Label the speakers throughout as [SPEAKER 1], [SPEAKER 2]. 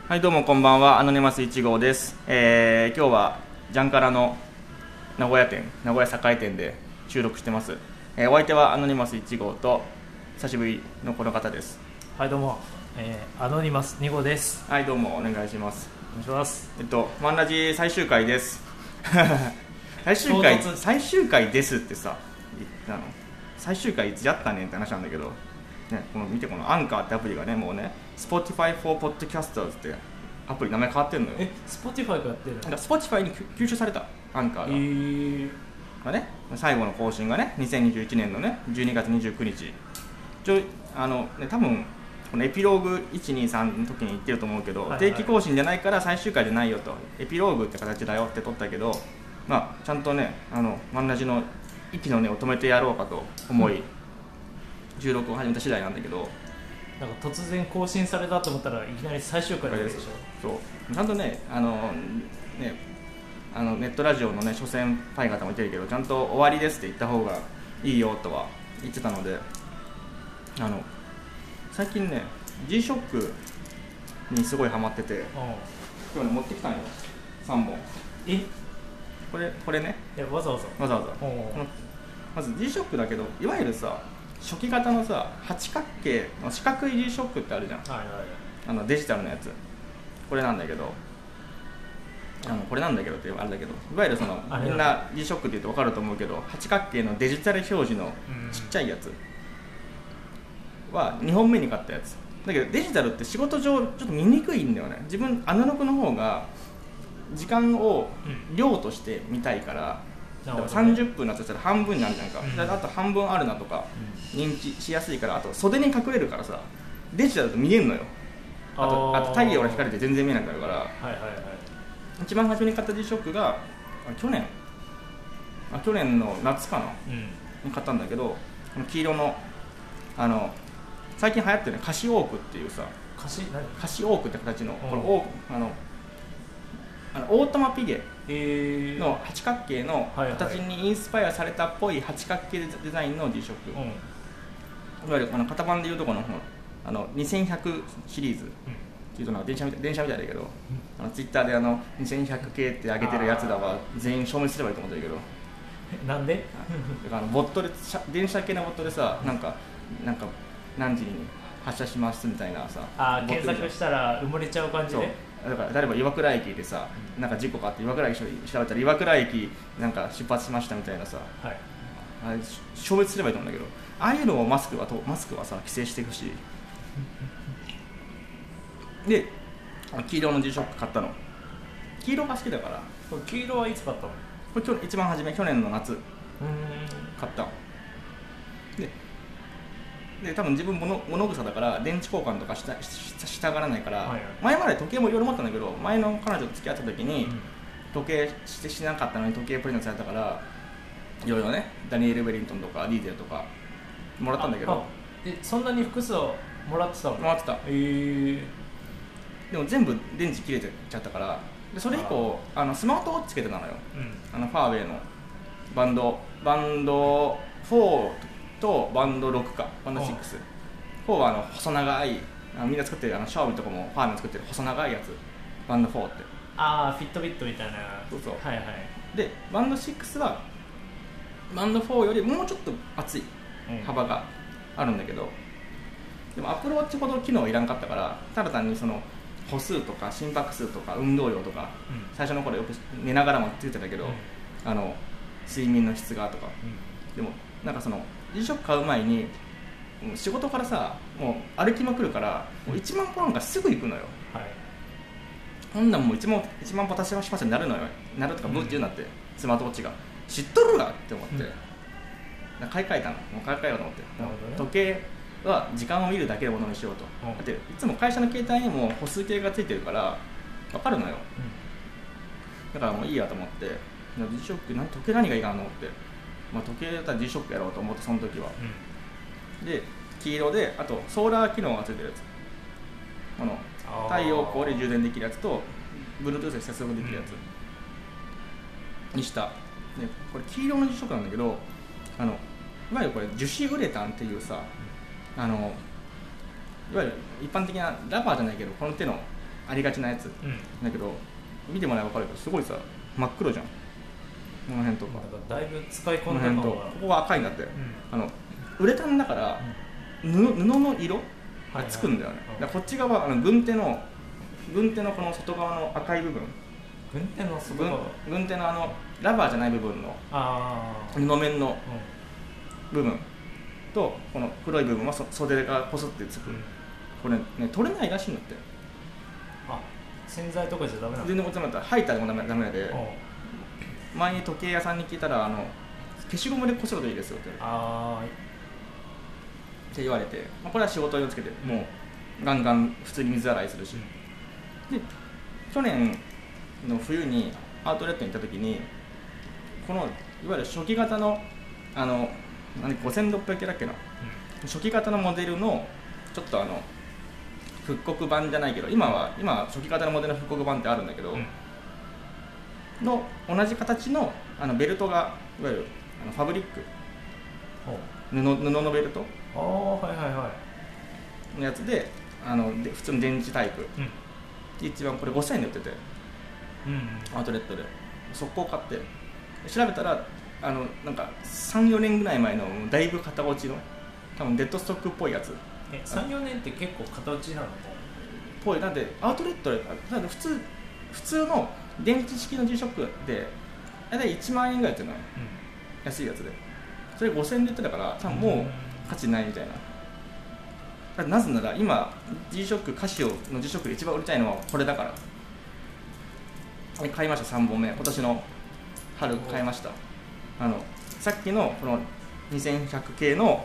[SPEAKER 1] はいどうもこんばんは、アノニマス1号です。今日はジャンカラの名古屋栄店で収録してます。お相手はアノニマス1号と久しぶりのこの方です。
[SPEAKER 2] はいどうも、アノニマス2号です。
[SPEAKER 1] はいどうもお願いします。
[SPEAKER 2] お願いします。
[SPEAKER 1] マンラジ最終回です最終回ですってさ、最終回いつやったねんって話なんだけどね、見てこのアンカーってアプリがね、もうね Spotify for Podcasters ってアプリ名前変わってんのよ。
[SPEAKER 2] Spotify がやってるの？
[SPEAKER 1] Spotify に吸収されたアンカーが、ね、最後の更新がね2021年のね12月29日多分このエピローグ123の時に言ってると思うけど、定期更新じゃないから最終回じゃないよと、エピローグって形だよって撮ったけど、ちゃんとねマンラジの息の根を止めてやろうかと思い、収録を始めた次第なんだけど、
[SPEAKER 2] なんか突然更新されたと思ったらいきなり最終回でしょ。
[SPEAKER 1] そうちゃんとねネットラジオのね諸先輩方も言ってるけど、ちゃんと終わりですって言った方がいいよとは言ってたので、最近ね G-SHOCK にすごいハマってて、今日ね持ってきたんよ3本。これね、
[SPEAKER 2] わざわざ
[SPEAKER 1] まず G-SHOCK だけど、いわゆるさ初期型のさ八角形の四角い G-SHOCK ってあるじゃん、デジタルのやつ。これなんだけどってあれだけど、いわゆるそのみんな G-SHOCK って言うと分かると思うけど、八角形のデジタル表示のちっちゃいやつは2本目に買ったやつだけど、デジタルって仕事上ちょっと見にくいんだよね。自分アナログの方が時間を量として見たいから、だから30分だとしたら半分になるじゃんか、あと半分あるなとか認知しやすいから、あと袖に隠れるからさ、デジタルだと見えるのよ。あと太陽の光で全然見えなくなるから、一番初めに買った G-SHOCK が去年の夏かな、に買ったんだけど、黄色の最近流行ってるね、カシオークっていうさ、カシオークって形の、このオートマピゲの八角形の形にインスパイアされたっぽい八角形デザインの G-SHOCK、いわゆる型番でいうとこの2100シリーズっていうとなんか電車みたいだけど、ツイッターで2100系って上げてるやつらは全員消滅すればいいと思うんだけど、
[SPEAKER 2] なんで
[SPEAKER 1] ボットで電車系のボットでさ、なんか何時に発車しますみたいなさ、
[SPEAKER 2] 検索したら埋もれちゃう感じで。
[SPEAKER 1] だから例えば岩倉駅でさ、なんか事故があって岩倉駅調べたら岩倉駅なんか出発しましたみたいなさ、あれ消滅すればいいと思うんだけど、ああいうのをマスクはさ規制していくし、で黄色の G-SHOCK 買ったの。黄色が好きだから。
[SPEAKER 2] 黄色はいつ買ったの？
[SPEAKER 1] これ一番初め去年の夏買ったので、多分自分物草だから電池交換とかしたがらないから、前まで時計もいろいろ持ったんだけど、前の彼女と付き合った時に時計しなかったのに時計プレゼントされたから、いろいろね、ダニエル・ウェリントンとかディーゼルとかもらったんだけど、
[SPEAKER 2] そんなに複数もらってたの？
[SPEAKER 1] もらってた。でも全部電池切れちゃったから、でそれ以降スマートウォッチつけてたのよ、ファーウェイのバンド4とバンド6かバンド6。4は細長い、みんな作ってるシャオミとかもファーウェイ作ってる細長いやつ、バンド4って。
[SPEAKER 2] フィットビットみたいな。
[SPEAKER 1] そうでバンド6はバンド4よりもうちょっと厚い幅があるんだけど、でもアップルウォッチほど機能いらんかったから、ただ単にその歩数とか心拍数とか運動量とか、最初の頃よく寝ながらもついてたけど、睡眠の質がとか、でもなんかその G-SHOCK 買う前に仕事からさもう歩きまくるから、もう1万歩なんかすぐ行くのよ。ほんなんもう1万歩達成しましたになるとかブーって言うなって、スマートウォッチが知っとるわって思って、買い替えたの。もう買い替えようと思って、時計は時間を見るだけのものにしようと、だっていつも会社の携帯にも歩数計がついてるから分かるのよ、だからもういいやと思って、G-SHOCK 時計何がいいかなと思って、時計だったら G-SHOCK やろうと思って、その時は、で黄色で、あとソーラー機能がついてるやつ、太陽光で充電できるやつと Bluetooth で接続できるやつにした。でこれ黄色の G-SHOCK なんだけど、いわゆるこれ樹脂ウレタンっていうさ、いわゆる一般的なラバーじゃないけどこの手のありがちなやつ、だけど見てもらえば分かるけどすごいさ真っ黒じゃん、この辺とか。
[SPEAKER 2] だからだいぶ使い込んだのが
[SPEAKER 1] ここは赤いんだって、ウレタンだから、布の色がつくんだよね、だからこっち側軍手のこの外側の赤い部分、
[SPEAKER 2] 軍手の外側、
[SPEAKER 1] 軍手のラバーじゃない部分の布面の部分とこの黒い部分は袖がポソってつく、これね取れないらしいんだって。
[SPEAKER 2] 洗剤とかじゃダメなの？
[SPEAKER 1] 全然ダメだった、吐いたでもダメで、前に時計屋さんに聞いたら消しゴムでこするといいですよって言われて、これは仕事につけてもうガンガン普通に水洗いするし、で去年の冬にアウトレットに行った時にこのいわゆる初期型の5600系だっけな、初期型のモデルのちょっと復刻版じゃないけど今初期型のモデルの復刻版ってあるんだけど、の同じ形のベルトがいわゆるファブリック布のベルトのやつで普通の電池タイプ、一番これ5000円で売ってて、アウトレットで速攻買って調べたらなんか 3,4 年ぐらい前のだいぶ型落ちの多分デッドストックっぽいやつ。
[SPEAKER 2] 3,4 年って結構型落ちなの？
[SPEAKER 1] ぽい。なんでアウトレットで普通の電池式の G-SHOCK で大体1万円ぐらいっていうのは安いやつで、それ5000円で売ってたから多分もう価値ないみたいな。なぜなら今 G-SHOCK カシオの G-SHOCK で一番売りたいのはこれだから。買いました3本目、今年の春買いました。さっきのこの2100系の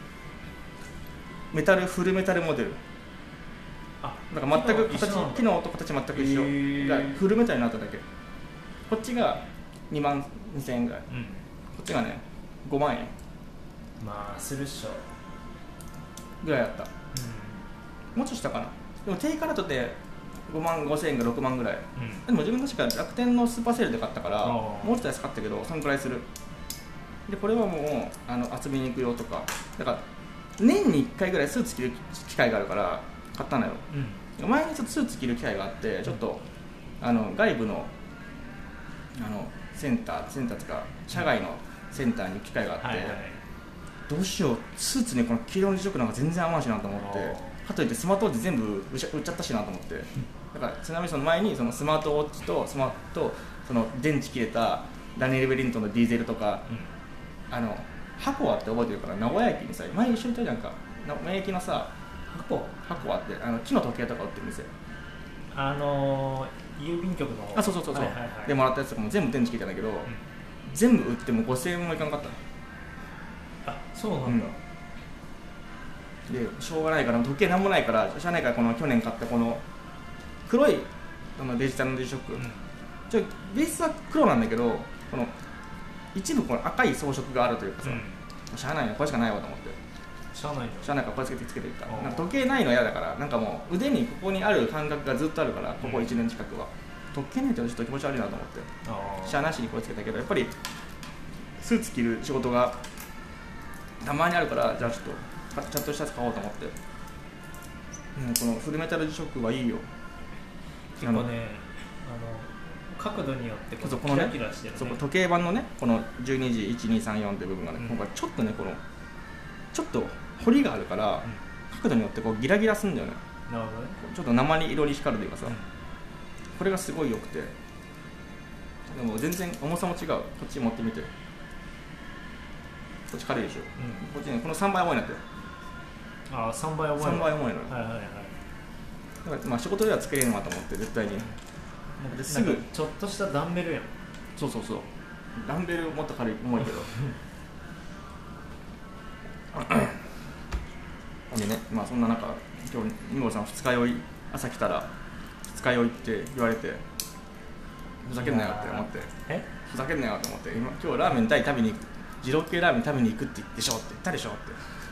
[SPEAKER 1] フルメタルモデル、だから全く機能と形全く一緒がフルメタルになっただけ。こっちが2万2000円ぐらい、こっちがね5万円
[SPEAKER 2] まあするっしょ
[SPEAKER 1] ぐらいだった、もうちょっとしたかな。でも低価だとで5万5千円か6万ぐらい、でも自分確か楽天のスーパーセールで買ったからもうちょっと安かったけどそのくらいする。でこれはもう遊びに行くよとか、だから年に1回ぐらいスーツ着る機会があるから買ったのよ、前にちょっとスーツ着る機会があってちょっと外部のセンターとか社外のセンターに行く機会があって、どうしようスーツにこの黄色のG-SHOCKなんか全然合わんしなと思って、かといってスマートウォッチ全部売っちゃったしなと思って、だからちなみにその前にそのスマートウォッチとその電池切れたダニエル・ベリントンのディーゼルとか、箱はって覚えてるから、名古屋駅にさ前一緒にいたじゃんか、名古屋駅のさ箱はって木の時計とか売ってる店、
[SPEAKER 2] 郵便局の
[SPEAKER 1] そう、でもらったやつとかも全部電池切れたんだけど、全部売っても5000円もいかなかった。
[SPEAKER 2] そうなんだ、
[SPEAKER 1] でしょうがないから時計なんもないからしゃあないから、この去年買ったこの黒いデジタルの G-SHOCK、ベースは黒なんだけどこの一部この赤い装飾があるというかさ、しゃあないなこれしかないわと思って、しゃあないからこれつけていった。なんか時計ないの嫌だから、なんかもう腕にここにある感覚がずっとあるから、ここ1年近くは時計ないとちょっと気持ち悪いなと思ってしゃあなしにこれつけたけど、やっぱりスーツ着る仕事がたまにあるから、じゃあちょっとちゃんとしたやつ買おうと思って、このフルメタルG-SHOCKはいいよ。
[SPEAKER 2] 結構ね角度によってこのキラキラしてるね。
[SPEAKER 1] 時計盤のねこの12時1234って部分がね、今回ちょっとねちょっと彫りがあるから、角度によってこうギラギラするんだよね。
[SPEAKER 2] なるほどね。
[SPEAKER 1] ちょっと鉛色に光るというかさ、これがすごい良くて、でも全然重さも違う。こっち持ってみて、こっち軽いでしょ、こっちねこの3倍重いなって。
[SPEAKER 2] 3倍重いの。
[SPEAKER 1] 3倍重いのよ。だから仕事ではつけれるのかと思って絶対に。
[SPEAKER 2] すぐちょっとしたダンベルやん。
[SPEAKER 1] そうダンベルもっと軽い重いけどでね、そんな中今日二号さん二日酔い、朝来たら二日酔いって言われて、ふざけんなよって思って、ふざけんなよと思って、今日ラーメン食べに行く、二郎系ラーメン食べに行くって言ってしょって言ったでしょって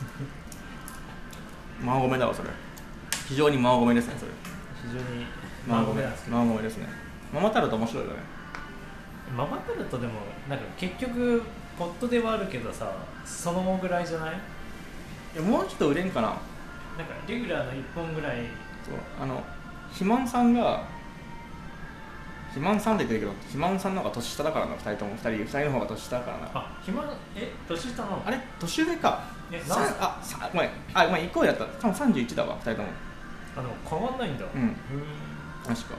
[SPEAKER 1] マーゴメだわそれ。非常にマーゴメですねそれ。
[SPEAKER 2] 非常に
[SPEAKER 1] マーゴメですね。ママタルト面白いよね。
[SPEAKER 2] ママタルトでもなんか結局ポットではあるけどさ、そのぐらいじゃない？
[SPEAKER 1] いやもうちょっと売れんかな。
[SPEAKER 2] なんかレギュラーの1本ぐらい。
[SPEAKER 1] そう肥満さんが肥満さんって言ってるけど、肥満さんの方が年下だからな、2人とも2人の方が年下だからな。
[SPEAKER 2] 肥満年下なの？
[SPEAKER 1] あれ年上か。ごめん1個やった。多分31だわ、2人とも。
[SPEAKER 2] でも変わんないんだ。
[SPEAKER 1] 確か。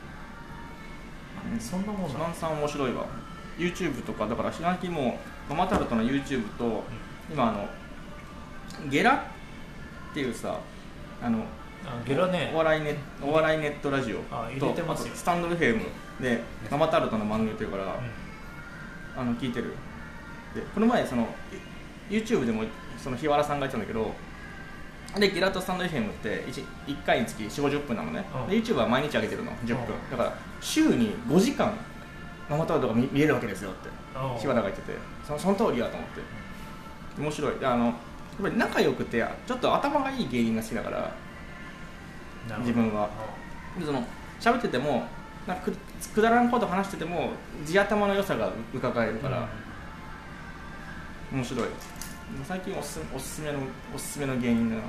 [SPEAKER 2] そんなもんな。
[SPEAKER 1] 肥満さん面白いわ。 YouTube とかだから、最近もママタルトの YouTube と、今ゲラっていうさ、
[SPEAKER 2] ゲラね、
[SPEAKER 1] お笑いネットラジオと、あとスタンド FM でママタルトの番組やってるから、聞いてる。でこの前YouTube でも日原さんが言ってたんだけど、でゲラとスタンド FM って 1回につき 40-50 分なのね。で YouTube は毎日上げてるの10分だから、週に5時間ママタルトが見れるわけですよって日原が言ってて、その通りやと思って。面白い。やっぱり仲良くてちょっと頭がいい芸人が好きだから、自分は喋っててもなんかくだらんこと話してても地頭の良さが伺えるから、面白い。最近おすすめの芸人だな。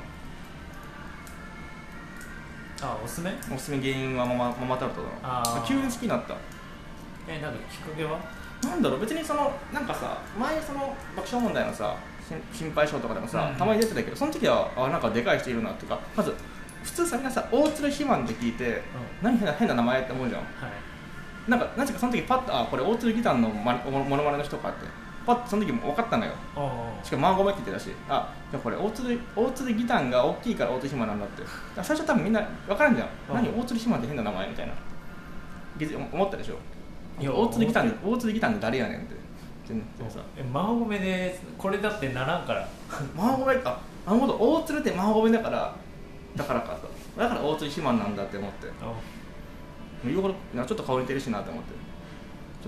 [SPEAKER 2] おす
[SPEAKER 1] すめ芸人はママタルトだな。急に好きになった。
[SPEAKER 2] なんかきっかけは
[SPEAKER 1] なんだろう。別になんかさ、前爆笑問題のさ心配性とかでもさ、たまに出てたけど、その時はなんかでかい人いるなっていうか、まず普通さ、みんなさ大鶴肥満って聞いて、何変な名前って思うじゃん。なんかなぜかその時パッとこれ大鶴ギターのモノマネの人かってパッとその時も分かったのよ。しかもマーゴメって言ってたし、じゃあこれ大鶴ギターが大きいから大鶴肥満なんだって。最初多分みんな分からんじゃん。何大鶴肥満って変な名前みたいな思ったでしょ。大鶴ギターって誰やねんって。
[SPEAKER 2] マーゴメでこれだってならんから
[SPEAKER 1] マーゴメか、なるほど、大鶴ってマーゴメだから大鶴肥満なんだって思って、ちょっと顔似てるしなって思って。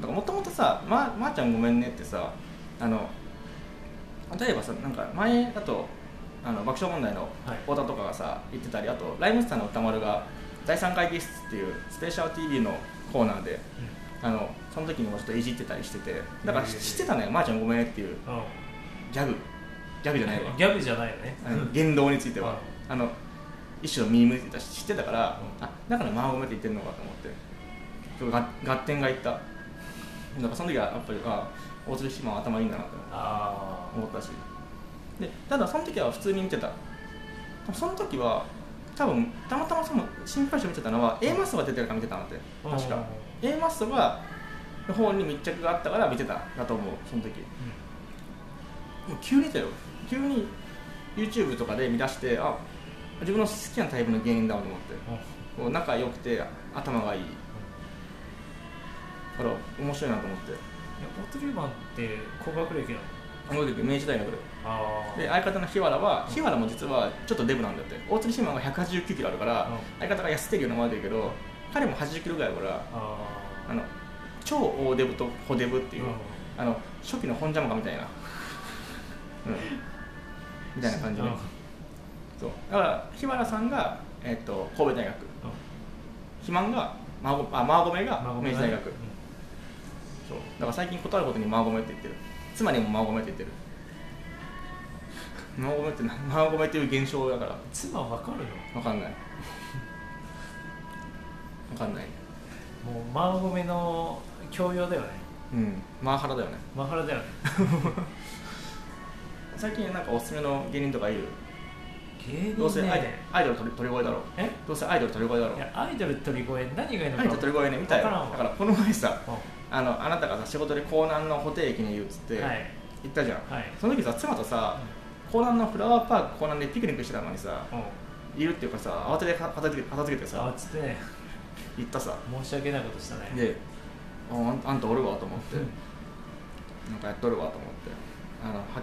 [SPEAKER 1] もともとさ、まーちゃんごめんねってさ、例えばさ、なんか前だと爆笑問題の太田とかがさ言ってたり、あとライムスターの歌丸が第3回議室っていうスペシャル TV のコーナーで、その時にもちょっといじってたりしてて、だから知ってたのよ、まーちゃんごめんねっていうギャグじゃないわ、
[SPEAKER 2] ギャグじゃないよね
[SPEAKER 1] 言動については一種のミームって知ってたから、だからマーゴメって言ってるのかと思って、合点がいった。だからその時はやっぱり大鶴肥満は頭いいんだなと思ったし、でただその時は普通に見てた。その時は多分たまたま心配性見てたのは A マッソが出てるから見てたのって、確か A マッソがの方に密着があったから見てただと思う。その時、もう急にだよ、急に YouTube とかで見出して、自分の好きなタイプの芸人だと思って、こう仲良くて頭がいいから面白いなと思って。
[SPEAKER 2] 大鶴肥満って高学歴なの？
[SPEAKER 1] 明治大学で相方の日原も実はちょっとデブなんだって。大鶴肥満が189キロあるから、相方が痩せてるようなものだけど、彼も80キロぐらいあるから、超大デブと小デブっていう、初期の本ジャマカみたいな、みたいな感じで、そうだから日原さんが、神戸大学、肥満がマーゴメが明治大学、そうだから最近断ることにマーゴメって言ってる。妻にもマーゴメって言ってる。マーゴメっていう現象だから。
[SPEAKER 2] 妻わかるの？
[SPEAKER 1] わかんない。
[SPEAKER 2] もうマーゴメの教養だよね。
[SPEAKER 1] マーハラだよね。最近なんかおすすめの芸人とかいる？どうせアイドル鳥越だろ。どうせアイドル鳥越だろ。
[SPEAKER 2] いや、アイドル鳥越何がいいのか。
[SPEAKER 1] アイドル鳥越ね、見たよ。だからこの前さ、あなたがさ仕事で江南の布袋駅に言うっつって行ったじゃん。その時さ、妻とさ江南のフラワーパーク江南でピクニックしてたのにさ、いるっていうかさ、慌てて片付けてさ、行ったさ。
[SPEAKER 2] 申し訳ないことしたね。
[SPEAKER 1] で、あんたおるわと思ってなんかやっとるわと思って、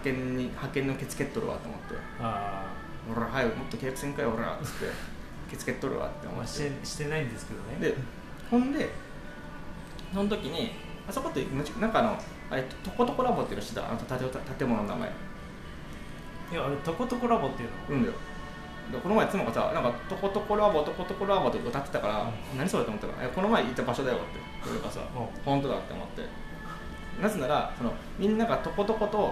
[SPEAKER 1] 派遣のケツ蹴っとるわと思って、俺ら早くもっと契約せんかよ俺らっつってケツ蹴っとるわって思って、
[SPEAKER 2] してないんですけどね。
[SPEAKER 1] でほんでその時にあそこってなんかトコトコラボっていうの知ってた？建物の名前。
[SPEAKER 2] いや、あれトコトコラボっていうの？
[SPEAKER 1] だよ。この前妻がさ、なんかトコトコラボって歌ってたから、何それと思ったら、この前行った場所だよってそれがさ、本当だって思って。なぜならみんながトコトコと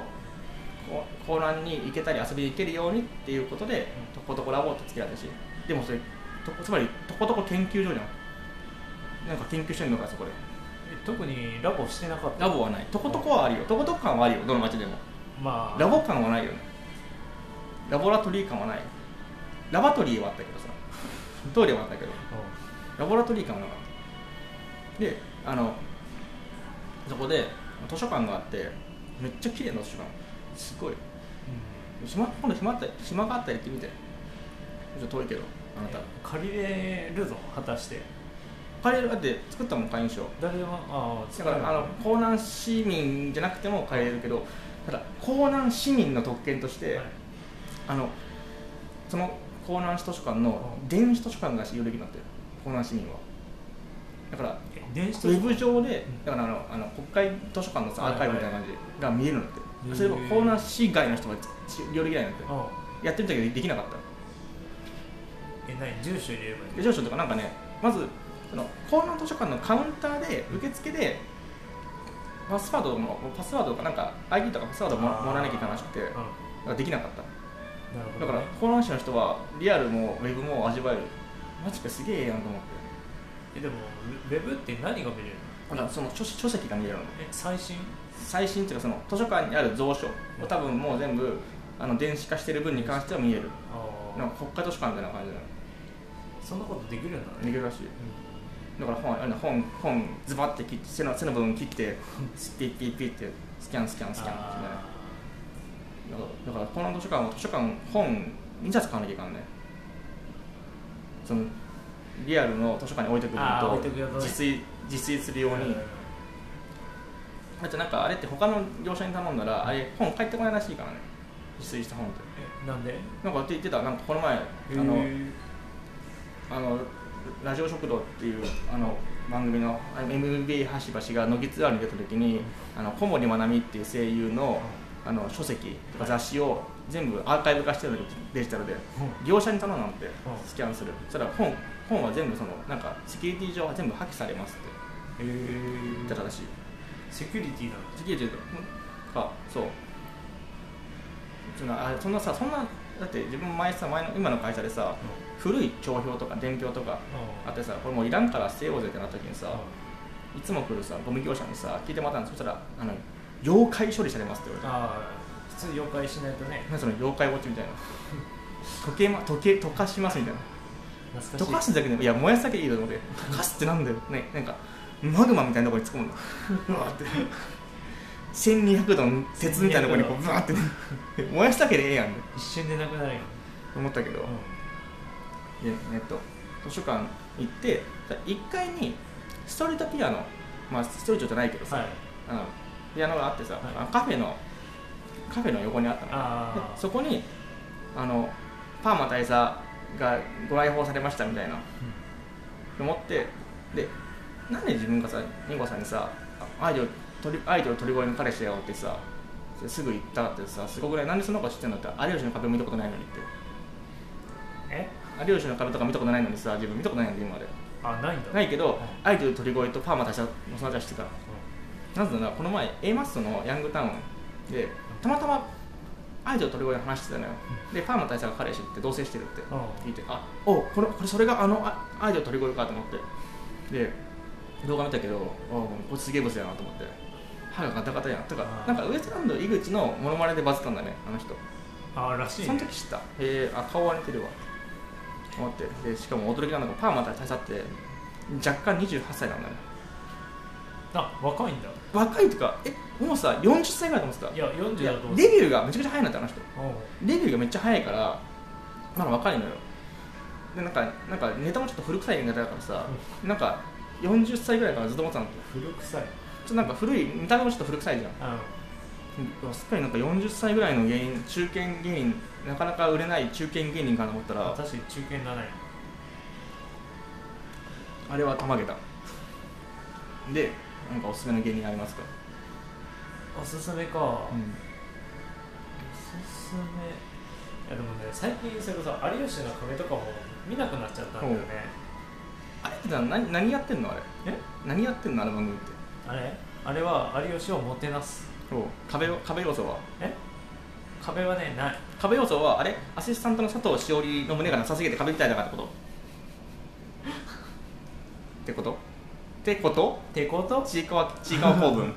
[SPEAKER 1] 江南に行けたり遊びに行けるようにっていうことでトコトコラボってつけられたし、でもそれつまりとことこ研究所じゃん。なんか研究してんのかそこで。
[SPEAKER 2] 特にラボしてなかった。
[SPEAKER 1] ラボはない。とことこはあるよ。とことこ感はあるよ、どの町でも。
[SPEAKER 2] まあ
[SPEAKER 1] ラボ感はないよね。ラボラトリー感はない。ラバトリーはあったけどさ、トイレはあったけど、ラボラトリー感はなかった。で、そこで図書館があって、めっちゃ綺麗な図書館、すごい。今度暇があったら行ってみて。ちょっと遠いけど、あなた。
[SPEAKER 2] 借りれるぞ、果たして。
[SPEAKER 1] 借りれる、だって作ったもん、会員証。
[SPEAKER 2] 誰は、
[SPEAKER 1] だから江南市民じゃなくても借りれるけど、ただ江南市民の特権として、はい、その江南市図書館の電子図書館が使用できるようになってる、江南市民は。だから
[SPEAKER 2] 電子
[SPEAKER 1] ウェブ上で、だから国会図書館のさアーカイブみたいな感じが見えるんだって、それを江南市外の人が利用できないんだって。やってみたけどできなかった。
[SPEAKER 2] 何、住所入れればいい？
[SPEAKER 1] 住所とかなんかね、まずその江南図書館のカウンターで受付でパスワードとかなんか ID とかパスワードもらわなきゃいけないらしくて、だからできなかった。だから江南市の人はリアルもウェブも味わえる。マジかすげえやんと思って。
[SPEAKER 2] でもウェブって何が見れるの？
[SPEAKER 1] だからその書籍が見れるの。
[SPEAKER 2] 最新
[SPEAKER 1] っていうか、その図書館にある蔵書を多分もう全部電子化してる分に関しては見える。なんか国家図書館みたいな感じなの。
[SPEAKER 2] そんなことできるんだね。
[SPEAKER 1] できるらしい。だから本ズバッて切って背の部分切ってピッピッピッってスキャンみたいな。だからこの図書館は本2冊買わなきゃいかんね。そのリアルの図書館に置いてくるのと自炊するように。あとなんかあれって他の業者に頼んだらあれ本返ってこないらしいからね、自炊した本って。
[SPEAKER 2] なんで？
[SPEAKER 1] なんかって言ってた。なんかこの前ラジオ食堂っていう番組の MBA 端々が乃木ツアーに出た時に小森まなみっていう声優の書籍とか雑誌を全部アーカイブ化してるのデジタルで業者に頼んだのってスキャンする。そしたら本は全部なんかセキュリティ上は全部破棄されますって言ってたらしい。
[SPEAKER 2] セキュリティなの？
[SPEAKER 1] セキュリティか、そう。そんなだって自分今の会社でさ、古い帳票とか伝票とかあってさ、これもういらんから捨てようぜってなった時にさ、いつも来るさゴミ業者にさ聞いてもらったんです。そしたら妖怪処理されますって言われて。
[SPEAKER 2] 普通妖怪しないとね。
[SPEAKER 1] 何その妖怪ウォッチみたいな溶かしますみたいな。溶かすだけでもいや燃やすだけでいいと思って、溶かすってなんだよね。なんかマグマみたいなところに突っ込むのうわーって1200度の鉄みたいなところにこうブワーって燃やすだけでええやん、
[SPEAKER 2] 一瞬でなくなるよ
[SPEAKER 1] と思ったけど、で図書館行って1階にストリートピアノ、ストリートじゃないけどさ、ピアノがあってさ、カフェの横にあったの。でそこにパーマ大佐がご来訪されましたみたいな、と思って、でなんで自分がさニンゴさんにさアイドル鳥越の彼氏だよってさすぐ言ったってさ、すごくない？なんでそんなこと知ってんのって。有吉の壁見たことないのにって。有吉の壁とか見たことないのにさ、自分見たことないので今まで。
[SPEAKER 2] ないんだ。
[SPEAKER 1] ないけど、アイドル鳥越とパーマ大佐のその話はしてた。なぜならこの前 A マッソのヤングタウンでたまたまアイドル鳥越の話してたのよ。でパーマ大佐が彼氏って同棲してるって聞いて、これそれがアイドル鳥越かと思って、で動画見たけど、これすげえブスやなと思って、歯がガタガタやんとか、なんかウエストランド井口のモノマネでバズったんだね、あの人。
[SPEAKER 2] らしいね。
[SPEAKER 1] その時知った。顔は似てるわ思って。でしかも驚きなのがパーマ大佐って若干28歳なんだね。
[SPEAKER 2] 若いんだ。
[SPEAKER 1] 若いってかもうさ40歳ぐらいだと思ってた。
[SPEAKER 2] いや40だと思って。
[SPEAKER 1] デビューがめちゃくちゃ早いなってあの人。デビューがめっちゃ早いからまだ若いのよ。でなんかネタもちょっと古臭いネタだからさ、なんか40歳ぐらいからずっと思ってたの。
[SPEAKER 2] 古臭い。
[SPEAKER 1] ちょっとなんか古い見た目もちょっと古臭いじゃん。すっかりなんか40歳ぐらいの芸人、中堅芸人、なかなか売れない中堅芸人かと思ったら、
[SPEAKER 2] 確かに中堅だね。
[SPEAKER 1] あれはたまげた。で、なんかおすすめの芸人ありますか？
[SPEAKER 2] おすすめか。おすすめ。いやでもね、最近それこそ有吉の壁とかも見なくなっちゃったんだよね。
[SPEAKER 1] あれって何やってんのあれ？何やってんのあの番組って？
[SPEAKER 2] あれは有吉をもてなす。
[SPEAKER 1] 壁要素は？
[SPEAKER 2] 壁はね、ない。
[SPEAKER 1] 壁要素はあれアシスタントの佐藤しおりの胸がなさすぎて壁みたいだからってこと？ ってことちいかわ公文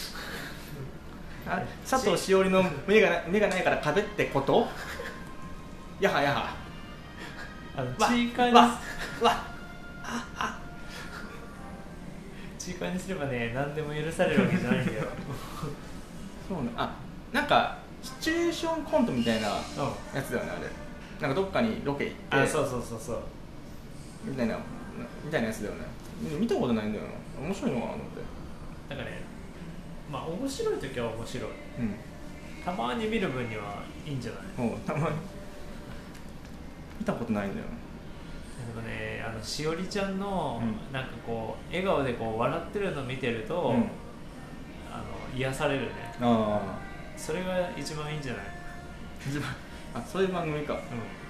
[SPEAKER 1] 佐藤しおりの目がないから壁ってことやはやは
[SPEAKER 2] ちいかにちいかにすればね何でも許されるわけじゃないんだよ
[SPEAKER 1] そうね、なんかシチュエーションコントみたいなやつだよね、あれなんかどっかにロケ行って
[SPEAKER 2] そう
[SPEAKER 1] みたいなやつだよね。見たことないんだよな。面白いのかなと思って。
[SPEAKER 2] なんかね、まあ面白い時は面白い、たまに見る分にはいいんじゃない。
[SPEAKER 1] たまに見たことないんだよ。
[SPEAKER 2] なんかね、しおりちゃんの、なんかこう笑顔でこう笑ってるの見てると、癒されるね。それが一番いいんじゃない。
[SPEAKER 1] そういう番組か。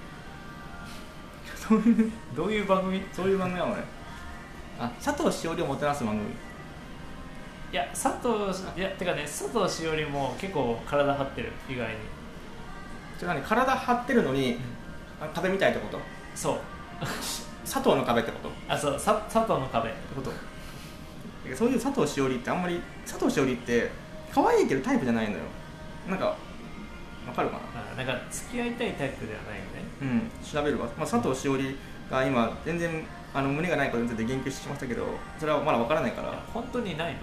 [SPEAKER 2] どういう番組？
[SPEAKER 1] そういう番組なのね。佐藤しおりをもてなす番組。
[SPEAKER 2] いやてかね、佐藤しおりも結構体張ってる、意外に。
[SPEAKER 1] 体張ってるのに、壁みたいってこと？
[SPEAKER 2] そう。
[SPEAKER 1] 佐藤の壁ってこと？
[SPEAKER 2] そう、佐藤の壁ってこと。
[SPEAKER 1] そういう佐藤しおりって佐藤しおりって可愛いけどタイプじゃないのよ。なんかわかるか
[SPEAKER 2] な。なんか付き合いたいタイプではないよね。
[SPEAKER 1] 調べるわ。佐藤しおりが今全然胸がないことについて言及しましたけど、それはまだわからないから。
[SPEAKER 2] 本当にない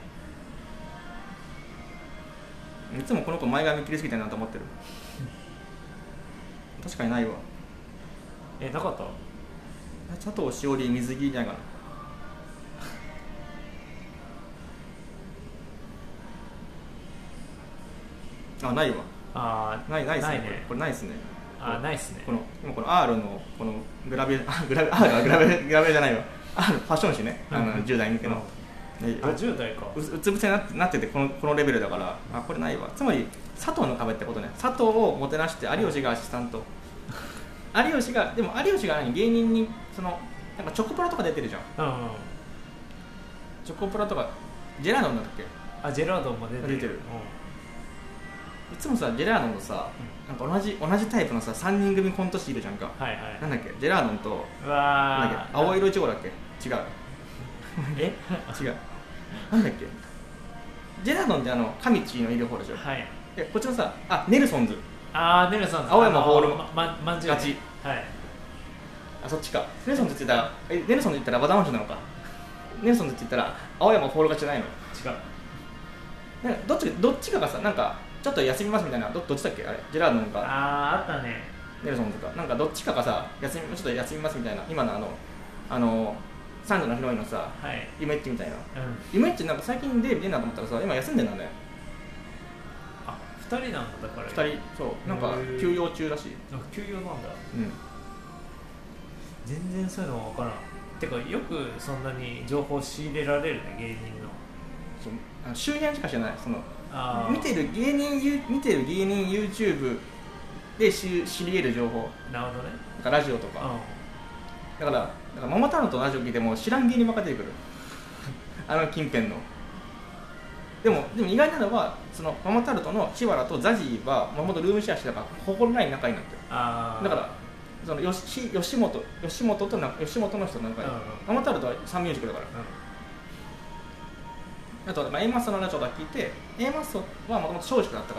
[SPEAKER 2] の？
[SPEAKER 1] いつもこの子前髪切りすぎたいなと思ってる確かにないわ。
[SPEAKER 2] なかった？
[SPEAKER 1] 佐藤しおり水着じゃないかな。ないわ。ないですね。これないですね。
[SPEAKER 2] ないですね。
[SPEAKER 1] 今この R のこのグラビアグラビアじゃないわ。R ファッション誌ね。10代向けの。
[SPEAKER 2] 10代か。
[SPEAKER 1] うつ伏せになっててこのレベルだから、これないわ。つまり佐藤の壁ってことね。佐藤をもてなして有吉がアシスタント。有吉が芸人になんかチョコプラとか出てるじゃん。チョコプラとかジェラードンだっけ？
[SPEAKER 2] ジェラードンも出てる。
[SPEAKER 1] いつもさ、ジェラードンとさ、なんか同じタイプのさ3人組コント師いるじゃんか。なんだっけ、ジェラードンとなんだっけ、青色いちごだっけ？違う違う、なんだっけ、ジェラードンって上地のいる方でしょ。こっちのさ、ネルソンズ。
[SPEAKER 2] ネルソンズ、
[SPEAKER 1] 青山ホール
[SPEAKER 2] まんじゅう
[SPEAKER 1] ガチ。そっちか。ネルソンズって言ったらネルソンズって言ったらバダマンジュなのか。ネルソンズって言ったら青山ホールガチじゃないの？違う。なんかどっちかがさ、なんかちょっと休みますみたいな、どっちだっけあれ、ジェラードンか
[SPEAKER 2] あったね、
[SPEAKER 1] ネルソンズか、なんかどっちかがさちょっと休みますみたいな、今のサンドのヒロインのさ、ゆめっちみたいな、ゆめっちなんか最近出るなと思ったらさ、今休んでんだね。
[SPEAKER 2] 2人なんだ。だから
[SPEAKER 1] 2人、そうなんか休養中らしい。
[SPEAKER 2] 休養なんだ。全然そういうの分からん。てかよくそんなに情報仕入れられるね、芸人の。
[SPEAKER 1] 周辺しか知らない。見てる芸人 YouTube で知り得る情報。
[SPEAKER 2] なるほどね。
[SPEAKER 1] なんかラジオとか、だからママタルトのラジオ聞いても知らん芸人ばっか出てくる近辺の。でも意外なのは、ママタルトのシワラとザジーはもともとルームシェアしてたから心ない仲になってる。だから吉本と吉本の人の仲に、ママタルトはサンミュージックだから。あとAマッソのラジオだけ聞いて、Aマッソはもともと松竹だったから、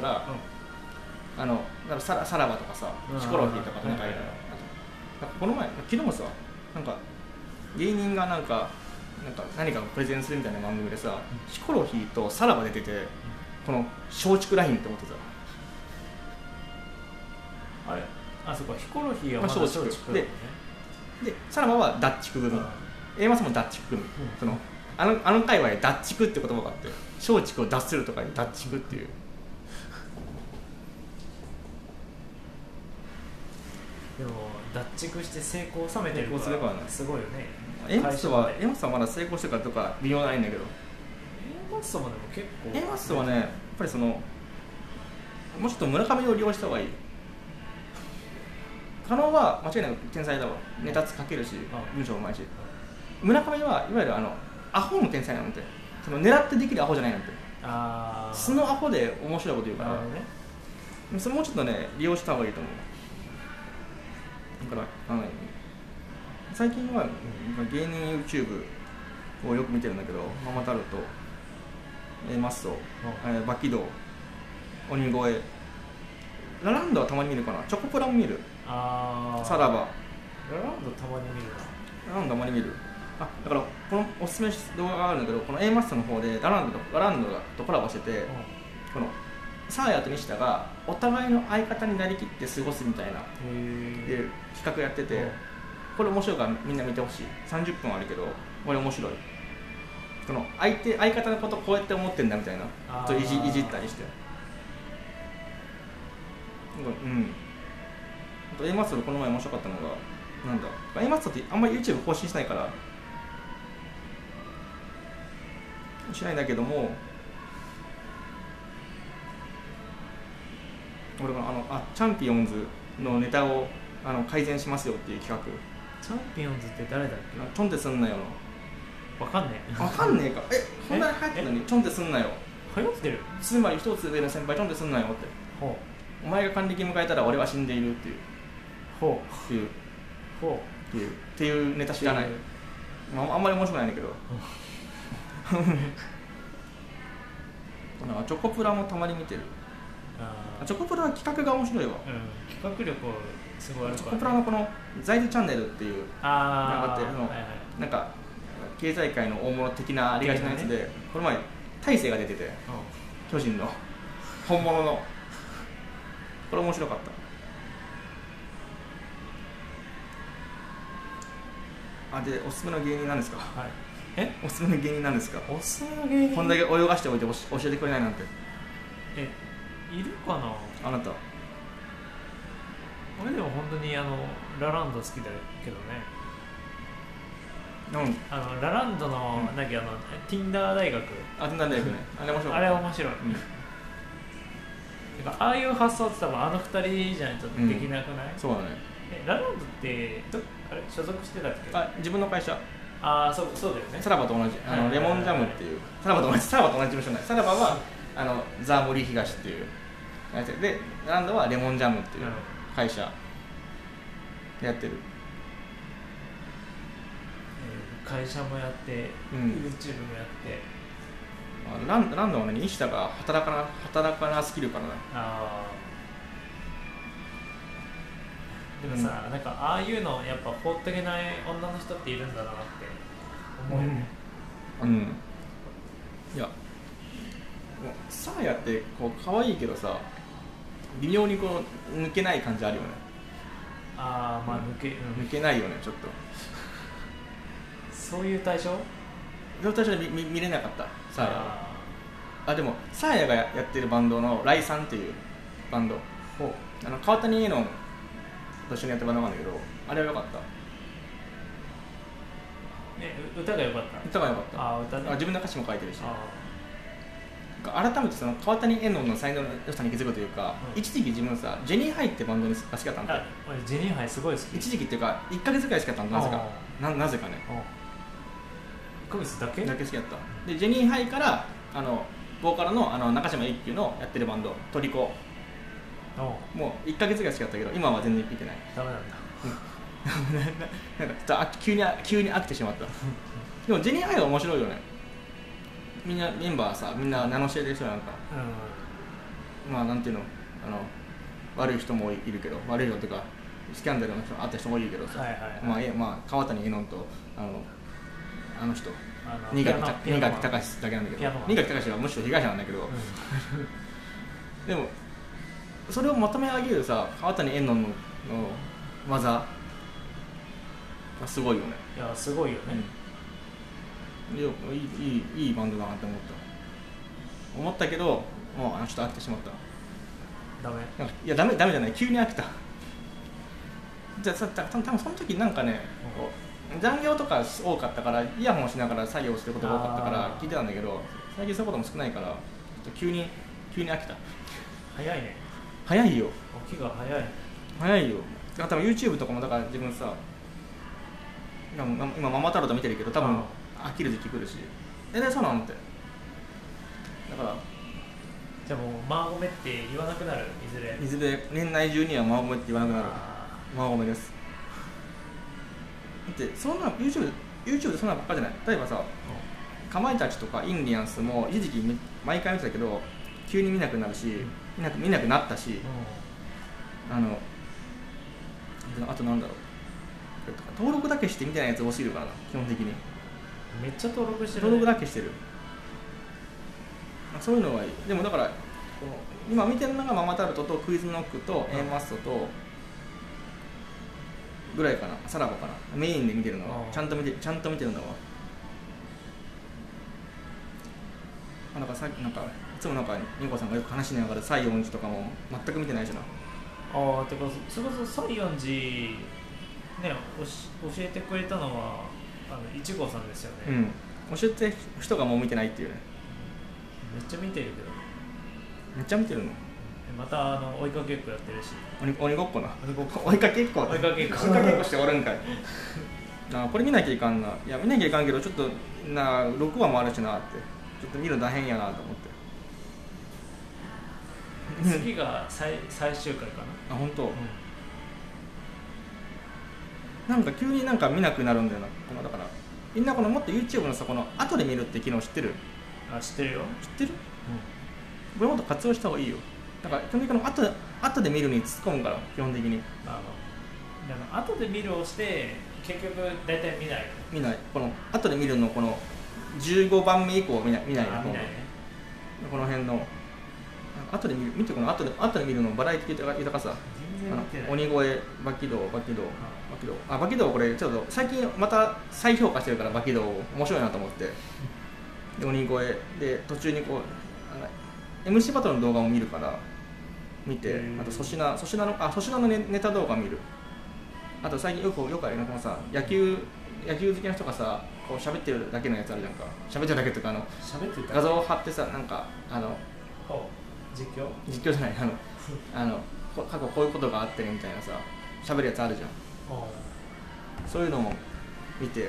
[SPEAKER 1] さらばとかさ、ヒコロヒーとかと仲いいのよ。この前、昨日もさ、なんか芸人が何かプレゼンするみたいな番組でさ、ヒコロヒーとさらば出てて、この松竹ラインって思ってた。
[SPEAKER 2] あれ、そうか、ヒコロヒーはまだ松竹
[SPEAKER 1] で、さらばはダッチク組、Aマッソもダッチク組。あの界隈でダッチクって言葉があって、松竹を脱するとかにダッチクっていう。
[SPEAKER 2] でも脱竹して成功を収めてるからすごいよね。
[SPEAKER 1] エマスはまだ成功してるかどうか微妙ないんだけど、
[SPEAKER 2] エマスはでも結構、
[SPEAKER 1] エマスはね、やっぱりもうちょっと村上を利用した方がいい。加納は間違いなく天才だわ。ネタ書けるし、文章うまいし。村上はいわゆるアホの天才なんて、狙ってできるアホじゃないなんて。素のアホで面白いこと言うから、それもうちょっとね利用した方がいいと思う。だから最近は芸人 YouTube をよく見てるんだけど、ママタルト、マッソ、バキドー、鬼越、ラランドはたまに見るかな、チョコプラも見る、さらば、
[SPEAKER 2] ラランドたまに見るな。
[SPEAKER 1] ラランドたまに見る。だからこのおすすめ動画があるんだけど、この A マッソの方でラランドとコラボしてて、このサーヤと西田がお互いの相方になりきって過ごすみたいなで企画やってて、これ面白いからみんな見てほしい。30分あるけどこれ面白い。この相方のことこうやって思ってんだみたいなといじったりして、あと A マッソでこの前面白かったのが、なんだ A マッソってあんまり YouTube 更新しないからしないんだけども、俺がチャンピオンズのネタを改善しますよっていう企画。
[SPEAKER 2] チャンピオンズって誰だっけ？
[SPEAKER 1] ちょんってすんなよの。
[SPEAKER 2] わかんねえ。
[SPEAKER 1] わかんねえか。こんなに流行ってるのにちょんってすんなよ。
[SPEAKER 2] 流行ってる？
[SPEAKER 1] つまり一つ上の先輩ちょんってすんなよって。
[SPEAKER 2] ほ
[SPEAKER 1] う。お前が還暦迎えたら俺は死んでいるっていう。
[SPEAKER 2] ほ
[SPEAKER 1] う。っていうネタ知らない。あんまり面白くないんだけど。チョコプラもたまに見てる。チョコプラは企画が面白いわ。
[SPEAKER 2] 企画力すごいあるから、ね。
[SPEAKER 1] チョコプラのこの財津チャンネルっていうなんか経済界の大物的なありがちなやつで、この前大勢が出てて、巨人の本物のこれ面白かった。でおすすめの芸人なんですか？おすすめの芸人なんですか？
[SPEAKER 2] おすすめの芸人。
[SPEAKER 1] こんだけ泳がしておいて教えてくれないなんて。
[SPEAKER 2] いるかな。
[SPEAKER 1] あなた。
[SPEAKER 2] 俺でも本当にラランド好きだけどね。ラランドの、なんかティンダー大学。
[SPEAKER 1] ティンダー大学ね。あれ面白い。
[SPEAKER 2] あれ面白い。ああいう発想って多分あの二人じゃないとできなくない？
[SPEAKER 1] そうだね。
[SPEAKER 2] ラランドってあれ所属してたっけ？
[SPEAKER 1] 自分の会社。
[SPEAKER 2] そうだよね。
[SPEAKER 1] さらばと同じレモンジャムっていう、さらばと同じ事務所ない。さらばはザ・森東っていうで、ランドはレモンジャムっていう会社やってる。
[SPEAKER 2] 会社もやって、YouTube もやって。
[SPEAKER 1] ランドはね、西田が働かなスキルからだ。
[SPEAKER 2] でもさ、なんかああいうのやっぱ放っておけない女の人っているんだなって思うよね。
[SPEAKER 1] いや、サーヤってこう可愛いけどさ、微妙にこう抜けない感じあるよね。抜けないよね、ちょっと。
[SPEAKER 2] そういう対象？
[SPEAKER 1] そういう対象で見れなかった、サーヤは。でもサーヤがやってるバンドのライさんっていうバンド、川谷絵音と一緒にやってるバンドなんだけど、あれは良かった。
[SPEAKER 2] 歌が良かった。
[SPEAKER 1] 歌が良かった。自分の歌詞も書いてるし。改めてその川谷絵音の才能の良さに気づくというか、一時期自分さ、ジェニーハイってバンドが好きだったんだ。
[SPEAKER 2] ジェニーハイすごい好き。
[SPEAKER 1] 一時期っていうか1ヶ月ぐらい好きだったの、なぜかね。
[SPEAKER 2] 1ヶ月だけ
[SPEAKER 1] 好きだった。でジェニーハイからボーカルの中島一休のやってるバンドトリコ、もう1ヶ月ぐらい好きだったけど、今は全然見てない。
[SPEAKER 2] ダメなんだ。
[SPEAKER 1] なんか急に飽きてしまった。でもジェニーハイは面白いよね。みんなメンバーさ、みんな名の知れてる人なんか、なんていうの、悪い人もいるけど、悪い人とかスキャンダルの人あった人もいるけどさ、川谷絵音とあの人、新垣隆だけなんだけど、新垣隆はむしろ被害者なんだけど、でもそれをまとめ上げるさ、川谷絵音の技がすごいよね。
[SPEAKER 2] いや、すごいよね。
[SPEAKER 1] いいバンドだなって思ったけど、もうちょっと飽きてしまった。
[SPEAKER 2] ダメ？
[SPEAKER 1] いやダメじゃない、急に飽きた。じゃあ多分その時なんかね、残業とか多かったからイヤホンしながら作業することが多かったから聞いてたんだけど、最近そういうことも少ないからちょっと急に飽きた。
[SPEAKER 2] 早いね。
[SPEAKER 1] 早いよ。
[SPEAKER 2] 起きが早い。
[SPEAKER 1] 早いよ。多分 YouTube とかもだから自分さ、今ママタルト見てるけど多分飽きる時期来るし、そうなのって。だから
[SPEAKER 2] じゃあもうマーゴメって言わなくなる、いずれ
[SPEAKER 1] 年内中にはマーゴメって言わなくなる。マーゴメです。だってそんな YouTube YouTube でそんなばっかじゃない。例えばさ、かまいたちとかインディアンスも一時期毎回見てたけど急に見なくなるし、見なくなったし、あとなんだろう、登録だけして見てないやつ多すぎるからな、基本的に。
[SPEAKER 2] めっちゃ登録してる、ね、
[SPEAKER 1] 登録だけしてる。そういうのはいい。でもだから今見てるのがママタルトとクイズノックと A マストとぐらいかな、さらばかな、メインで見てるのは。ちゃんと見てるのは。なんかさっきいつもニコさんがよく話しながら西園寺とかも全く見てないしな。
[SPEAKER 2] てかそれこそ西園寺ね、教えてくれたのは1号さんですよね。
[SPEAKER 1] 教えてる人がもう見てないっていうね。
[SPEAKER 2] めっちゃ見てるけど。
[SPEAKER 1] めっちゃ見てるの。
[SPEAKER 2] また追いかけっこやってるし。
[SPEAKER 1] 鬼ごっこな。追いかけっこして終わるんかい。これ見なきゃいかんな。いや見なきゃいかんけどちょっと6話もあるしなって。ちょっと見るの大変やなと思って。
[SPEAKER 2] 次が最終回かな。
[SPEAKER 1] 本当。なんか急に見なくなるんだよな。だからみんなもっと YouTube のさ、後で見るって機能知ってる？
[SPEAKER 2] 知ってるよ。
[SPEAKER 1] 知ってる？これもっと活用した方がいいよ。だから基本的に後で見るに突っ込むから、基本的に。
[SPEAKER 2] 後で見るをして結局大体見ない。
[SPEAKER 1] 後で見るの15番目以降見ないね。この辺の後で見て後で見るのバラエティー豊かさ。鬼越バキドーこれちょっと最近また再評価してるからバキドー面白いなと思って。で鬼越で途中にMC バトルの動画を見るから見て、あと粗品のネタ動画見る。あと最近よくあるさ、野球好きな人がさ喋ってるだけのやつあるじゃんか。喋ってるだけとか画像を貼ってさ、実況じゃない過去こういうことがあってねみたいなさ喋るやつあるじゃん。そういうのも見て、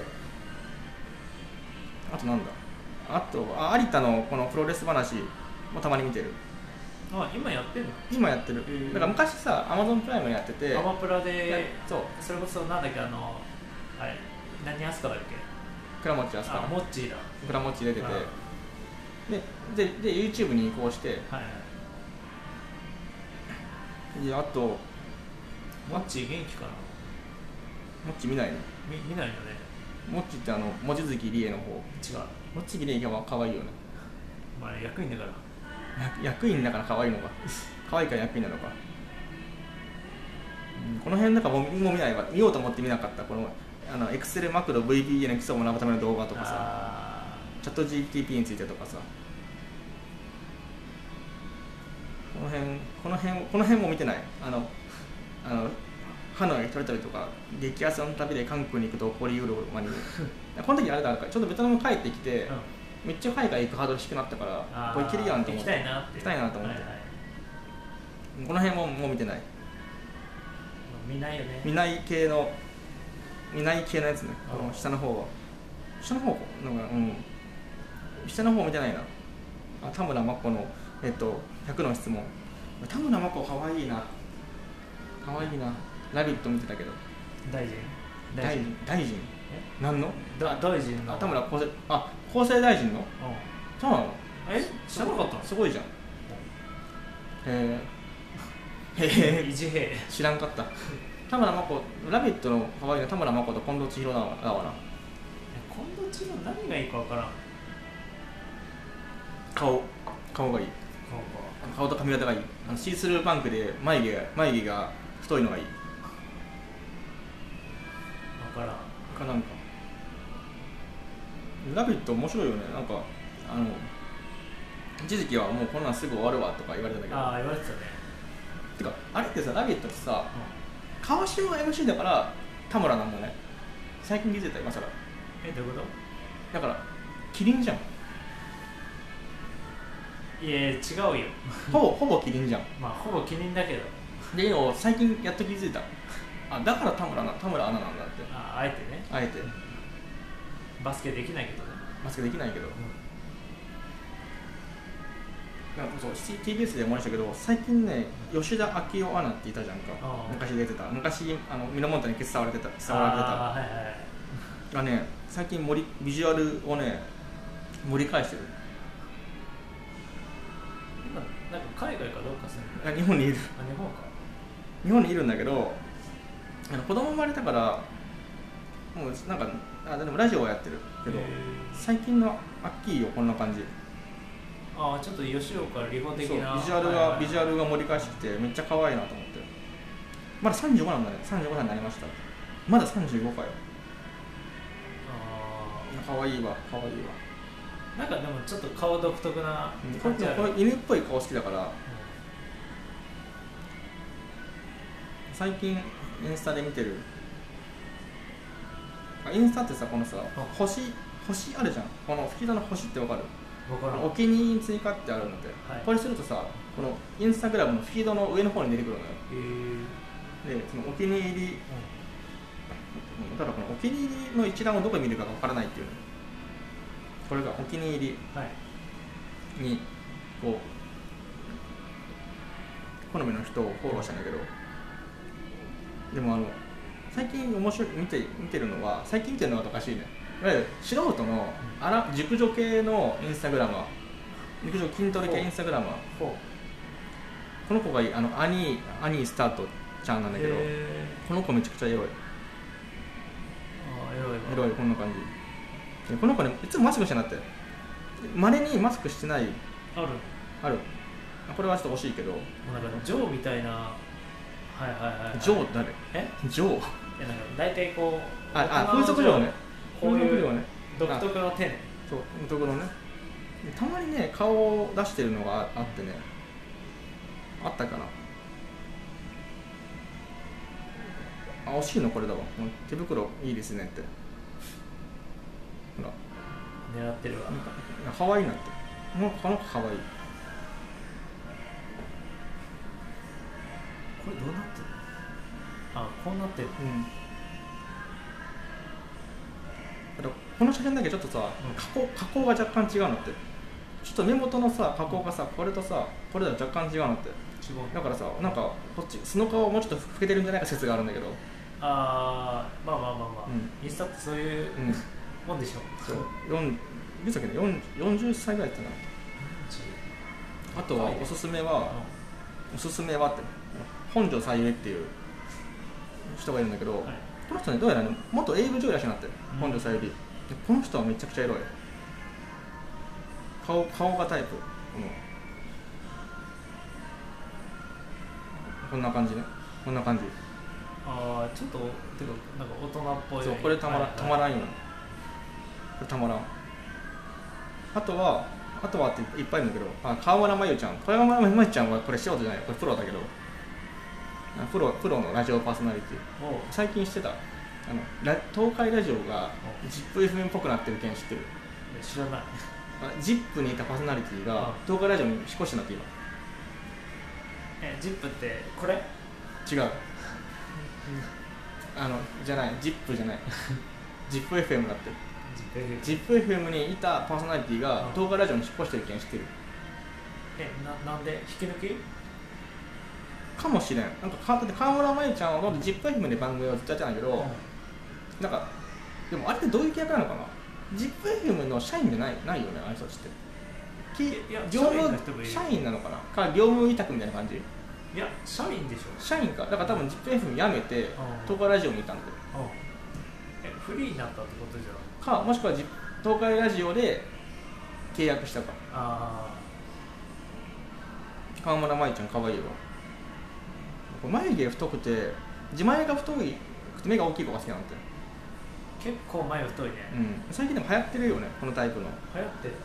[SPEAKER 1] あと有田のこのプロレス話もたまに見てる。
[SPEAKER 2] 今やってるの？
[SPEAKER 1] 今やってる。だから昔さ Amazon プライムやってて、
[SPEAKER 2] アマプラで
[SPEAKER 1] そ
[SPEAKER 2] れこそなんだっけ、あれ何アスカだっけ、
[SPEAKER 1] 倉持アスカ、
[SPEAKER 2] モッチーだ、
[SPEAKER 1] 倉持出てて、で YouTube に移行して、であと
[SPEAKER 2] モッチー元気かな。
[SPEAKER 1] モッチー見ないの？
[SPEAKER 2] 見ないよね。
[SPEAKER 1] モッチーって望月理恵の方。
[SPEAKER 2] 違う。
[SPEAKER 1] 望月理恵は可愛いよね。
[SPEAKER 2] 役員だから。
[SPEAKER 1] 役員だから可愛いのか。可愛いから役員なのか。この辺もう見ないわ。見ようと思って見なかった。Excel マクロ VBA の基礎を学ぶための動画とかさ、チャット GTP についてとかさ、この辺も見てない。ハノイトレトレとか激安の旅で韓国に行くと起こりうるマニメ。この時あれだからちょっとベトナム帰ってきて、めっちゃ海外行くハードル低くなったから、これいけるやんと思って。行きたいなと思って。この辺ももう見てない。
[SPEAKER 2] 見ないよね。
[SPEAKER 1] 見ない系のやつね。この下の方下の方見てないな。田村真子の100の質問。田村真子可愛いな。ラビット見てたけど。大臣何の？
[SPEAKER 2] 大臣の
[SPEAKER 1] 田村厚生大臣の？そうなの？
[SPEAKER 2] 知らなかったの？
[SPEAKER 1] すごいじゃん。知らんかった。田村真子、ラビットの可愛いの田村真子と近藤千尋だわな。
[SPEAKER 2] 近藤千尋何がいいか分からん。
[SPEAKER 1] 顔がいい。顔と髪型がいい。シースルーパンクで眉毛が太いのがいい。
[SPEAKER 2] 分からん。
[SPEAKER 1] ラビット面白いよね。一時期はもうこんなんすぐ終わるわとか言われてたけど。
[SPEAKER 2] 言われてたね。
[SPEAKER 1] てかあれってさ、ラビットってさ、川島が MC だから田村なんだね。最近気づいた今更。
[SPEAKER 2] どういうこと？
[SPEAKER 1] だからキリンじゃん。
[SPEAKER 2] いや違うよ。
[SPEAKER 1] ほぼキリンじゃん。
[SPEAKER 2] ほぼキリンだけど。
[SPEAKER 1] で最近やっと気づいた。だから田村アナなんだって。
[SPEAKER 2] あえてね。
[SPEAKER 1] あえて。
[SPEAKER 2] バスケできないけどね。
[SPEAKER 1] そう TBS で思いましたけど、最近ね吉田明夫アナっていたじゃんか。昔出てた。昔ミノモンタに触られてたがね最近ビジュアルをね盛り返してる。
[SPEAKER 2] 今なんか海外かどうかするの？
[SPEAKER 1] 日本にいる。
[SPEAKER 2] 日本か。
[SPEAKER 1] 日本にいるんだけど、子供生まれたからもうなんかでもラジオはやってるけど、最近のアッキーよこんな感じ。
[SPEAKER 2] ちょっと吉岡里帆的な
[SPEAKER 1] ビジュアルが盛り返してきてめっちゃ可愛いなと思って。まだ35なんだね。35歳になりました。まだ35かよ。可愛いわ。
[SPEAKER 2] なんかでもちょっと顔独特な
[SPEAKER 1] これ犬っぽい顔好きだから、最近インスタで見てる。インスタってさ、このさ星あるじゃん。このフィードの星ってわかる？お気に入りに追加ってあるので、これするとさ、このインスタグラムのフィードの上の方に出てくるのよ。でそのお気に入り、ただこのお気に入りの一覧をどこで見るかわからないっていうね。これがお気に入りにこう好みの人をフォローしたんだけど、でも最近面白い見てるのは、最近見てるのはおかしいね。いわゆる素人の熟女系のインスタグラマー、筋トレ系インスタグラマー、この子がいい。アニースタートちゃんなんだけど、この子めちゃくちゃエロい。エロい、こんな感じで。この子ね、いつもマスクしてなって、稀にマスクしてない。ある。これはちょっと惜しいけど、
[SPEAKER 2] なんかジョーみたいな。
[SPEAKER 1] ジョー誰？ジョー？い
[SPEAKER 2] やなんか大体こう
[SPEAKER 1] 風俗嬢ね。
[SPEAKER 2] こういう独特の手ね。
[SPEAKER 1] そう、独特のね。たまにね顔を出してるのがあってね、あったかな。惜しいのこれだわ。手袋いいですねって。ほ
[SPEAKER 2] ら狙ってるわ。
[SPEAKER 1] 可愛いなって。この子可愛い。
[SPEAKER 2] これどうなってる？こうなってる。
[SPEAKER 1] この写真だけちょっとさ、加工が若干違うのって。ちょっと目元のさ加工がさ、これとさこれでは若干違うのって。だからさ、なんかこっち素の顔もうちょっと老けてるんじゃないか説があるんだけど。
[SPEAKER 2] まあ、インスタってそういうもんでしょ。
[SPEAKER 1] いつだっけね、40歳ぐらいだったかな。あとはおすすめはって本庄さゆりっていう人がいるんだけど、この人ねどうやらね元 AV 女優らしいなって。本庄さゆり。この人はめちゃくちゃエロい。顔がタイプ。こんな感じね。こんな感じ。
[SPEAKER 2] ちょっとてかなんか大人っぽい。
[SPEAKER 1] そう、これたまらんよ。これたまらん。あとはっていっぱいいるんだけど、川村真由ちゃん。川村真由ちゃんはこれ素人じゃない。これプロだけど。プロのラジオパーソナリティ。最近してた。東海ラジオが ZIPFM っぽくなってる件知ってる？
[SPEAKER 2] 知らない。
[SPEAKER 1] ZIP にいたパーソナリティが東海ラジオに引っ越してなって今。
[SPEAKER 2] ZIP ってこれ？
[SPEAKER 1] 違う。じゃない。ZIP じゃない。ZIPFM だって。ZIPFM にいたパーソナリティが東海ラジオに引っ越してる件知ってる？
[SPEAKER 2] なんで引き抜き？
[SPEAKER 1] かもしれん。なんかだって川村真由ちゃんはZIPFM で番組をずっとやってたんだけど、なんかでもあれってどういう契約なのかな。 ZIPFM の社員じゃないよね、あの人たちって。業務社員なのかな、業務委託みたいな感じ。
[SPEAKER 2] いや社員でしょ。
[SPEAKER 1] 社員か。だから多分 ZIPFM 辞めて東海ラジオにいたんだよ。
[SPEAKER 2] フリーになったってことじゃん。
[SPEAKER 1] もしくは東海ラジオで契約したか。川村真由ちゃん可愛いわ。眉毛太くて自前が太くて目が大きい子が好きなんだって。
[SPEAKER 2] 結構眉太いね。
[SPEAKER 1] 最近でも流行ってるよね、このタイプの。
[SPEAKER 2] 流行ってる。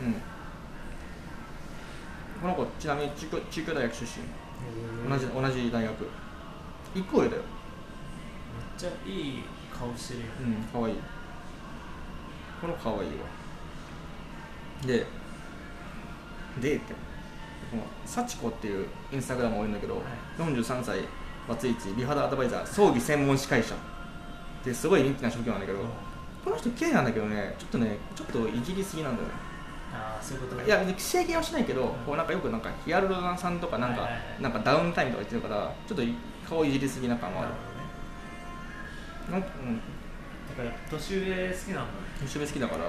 [SPEAKER 1] この子ちなみに中京大学出身。同じ大学。一個上だよ。
[SPEAKER 2] めっちゃいい顔してるよ。
[SPEAKER 1] 可愛い。この可愛いわ。でって幸子っていうインスタグラム多いんだけど、43歳バツイチ美肌アドバイザー葬儀専門司会者ってすごい人気な職業なんだけど、この人綺麗なんだけどね、ちょっといじりすぎなんだよね。
[SPEAKER 2] そういうこと。
[SPEAKER 1] いや整形はしないけど、こうなんかよくヒアルロン酸とかなんかダウンタイムとか言ってるから、ちょっと顔いじりすぎな感もある。
[SPEAKER 2] だから年上好きなんだね。
[SPEAKER 1] 年上好きだから、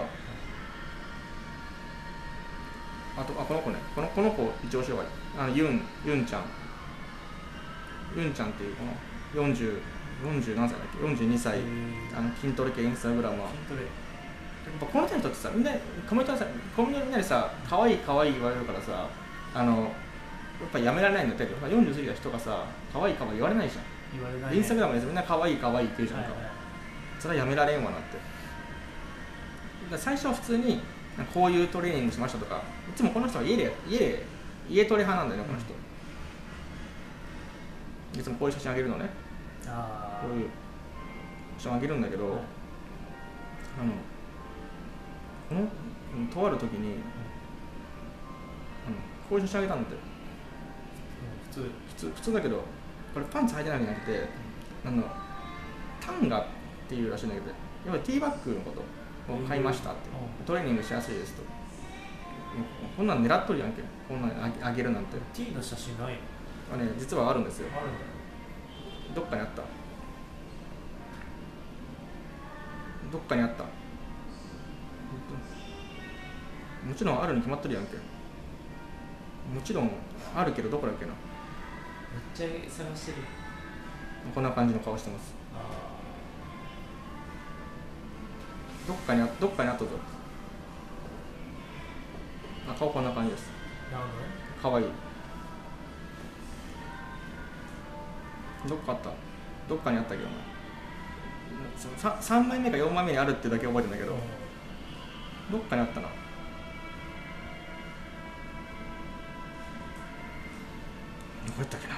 [SPEAKER 1] あとこの子ね、この子一応しようがいい。ユンちゃんっていうこの40何歳だっけ、42歳、筋トレ系インスタグラマー。
[SPEAKER 2] 筋トレ。
[SPEAKER 1] やっぱこの人にとってさ、みんなコミュニティみんなでさ、可愛い言われるからさ、やっぱやめられないんだって。40過ぎた人がさ、可愛い言われないじゃん。
[SPEAKER 2] 言われない、ね、
[SPEAKER 1] インスタグラムでみんな可愛い言って言うじゃんか、はいはい、それはやめられんわなって。だ最初は普通にこういうトレーニングしましたとか、いつもこの人は家トレ派なんだよね、この人。いつもこういう写真あげるのね。こういう写真あげるんだけど、はい、このとある時に、こういう写真あげたんだって。普通だけど、これパンツ履いてないんじゃなくて、タンガっていうらしいんだけど、要はティーバッグのことを買いましたって、トレーニングしやすいですと。こんなん狙っとるやんけ、こんなんあげるなんて。
[SPEAKER 2] ティーの写真ない
[SPEAKER 1] の？ね、実はあるんですよ。
[SPEAKER 2] あるんだ。
[SPEAKER 1] どっかにあった。どっかにあった。もちろんあるに決まってるやんけ。もちろんあるけど、どこだっけな。
[SPEAKER 2] めっちゃ探してる。
[SPEAKER 1] こんな感じの顔してます。どっかにあったぞ。顔こんな感じです。
[SPEAKER 2] なるほどね。
[SPEAKER 1] かわいい。どっかあった。どっかにあったけどな。3枚目か4枚目にあるってだけ覚えてんだけど、どっかにあったな。どこやったっけな。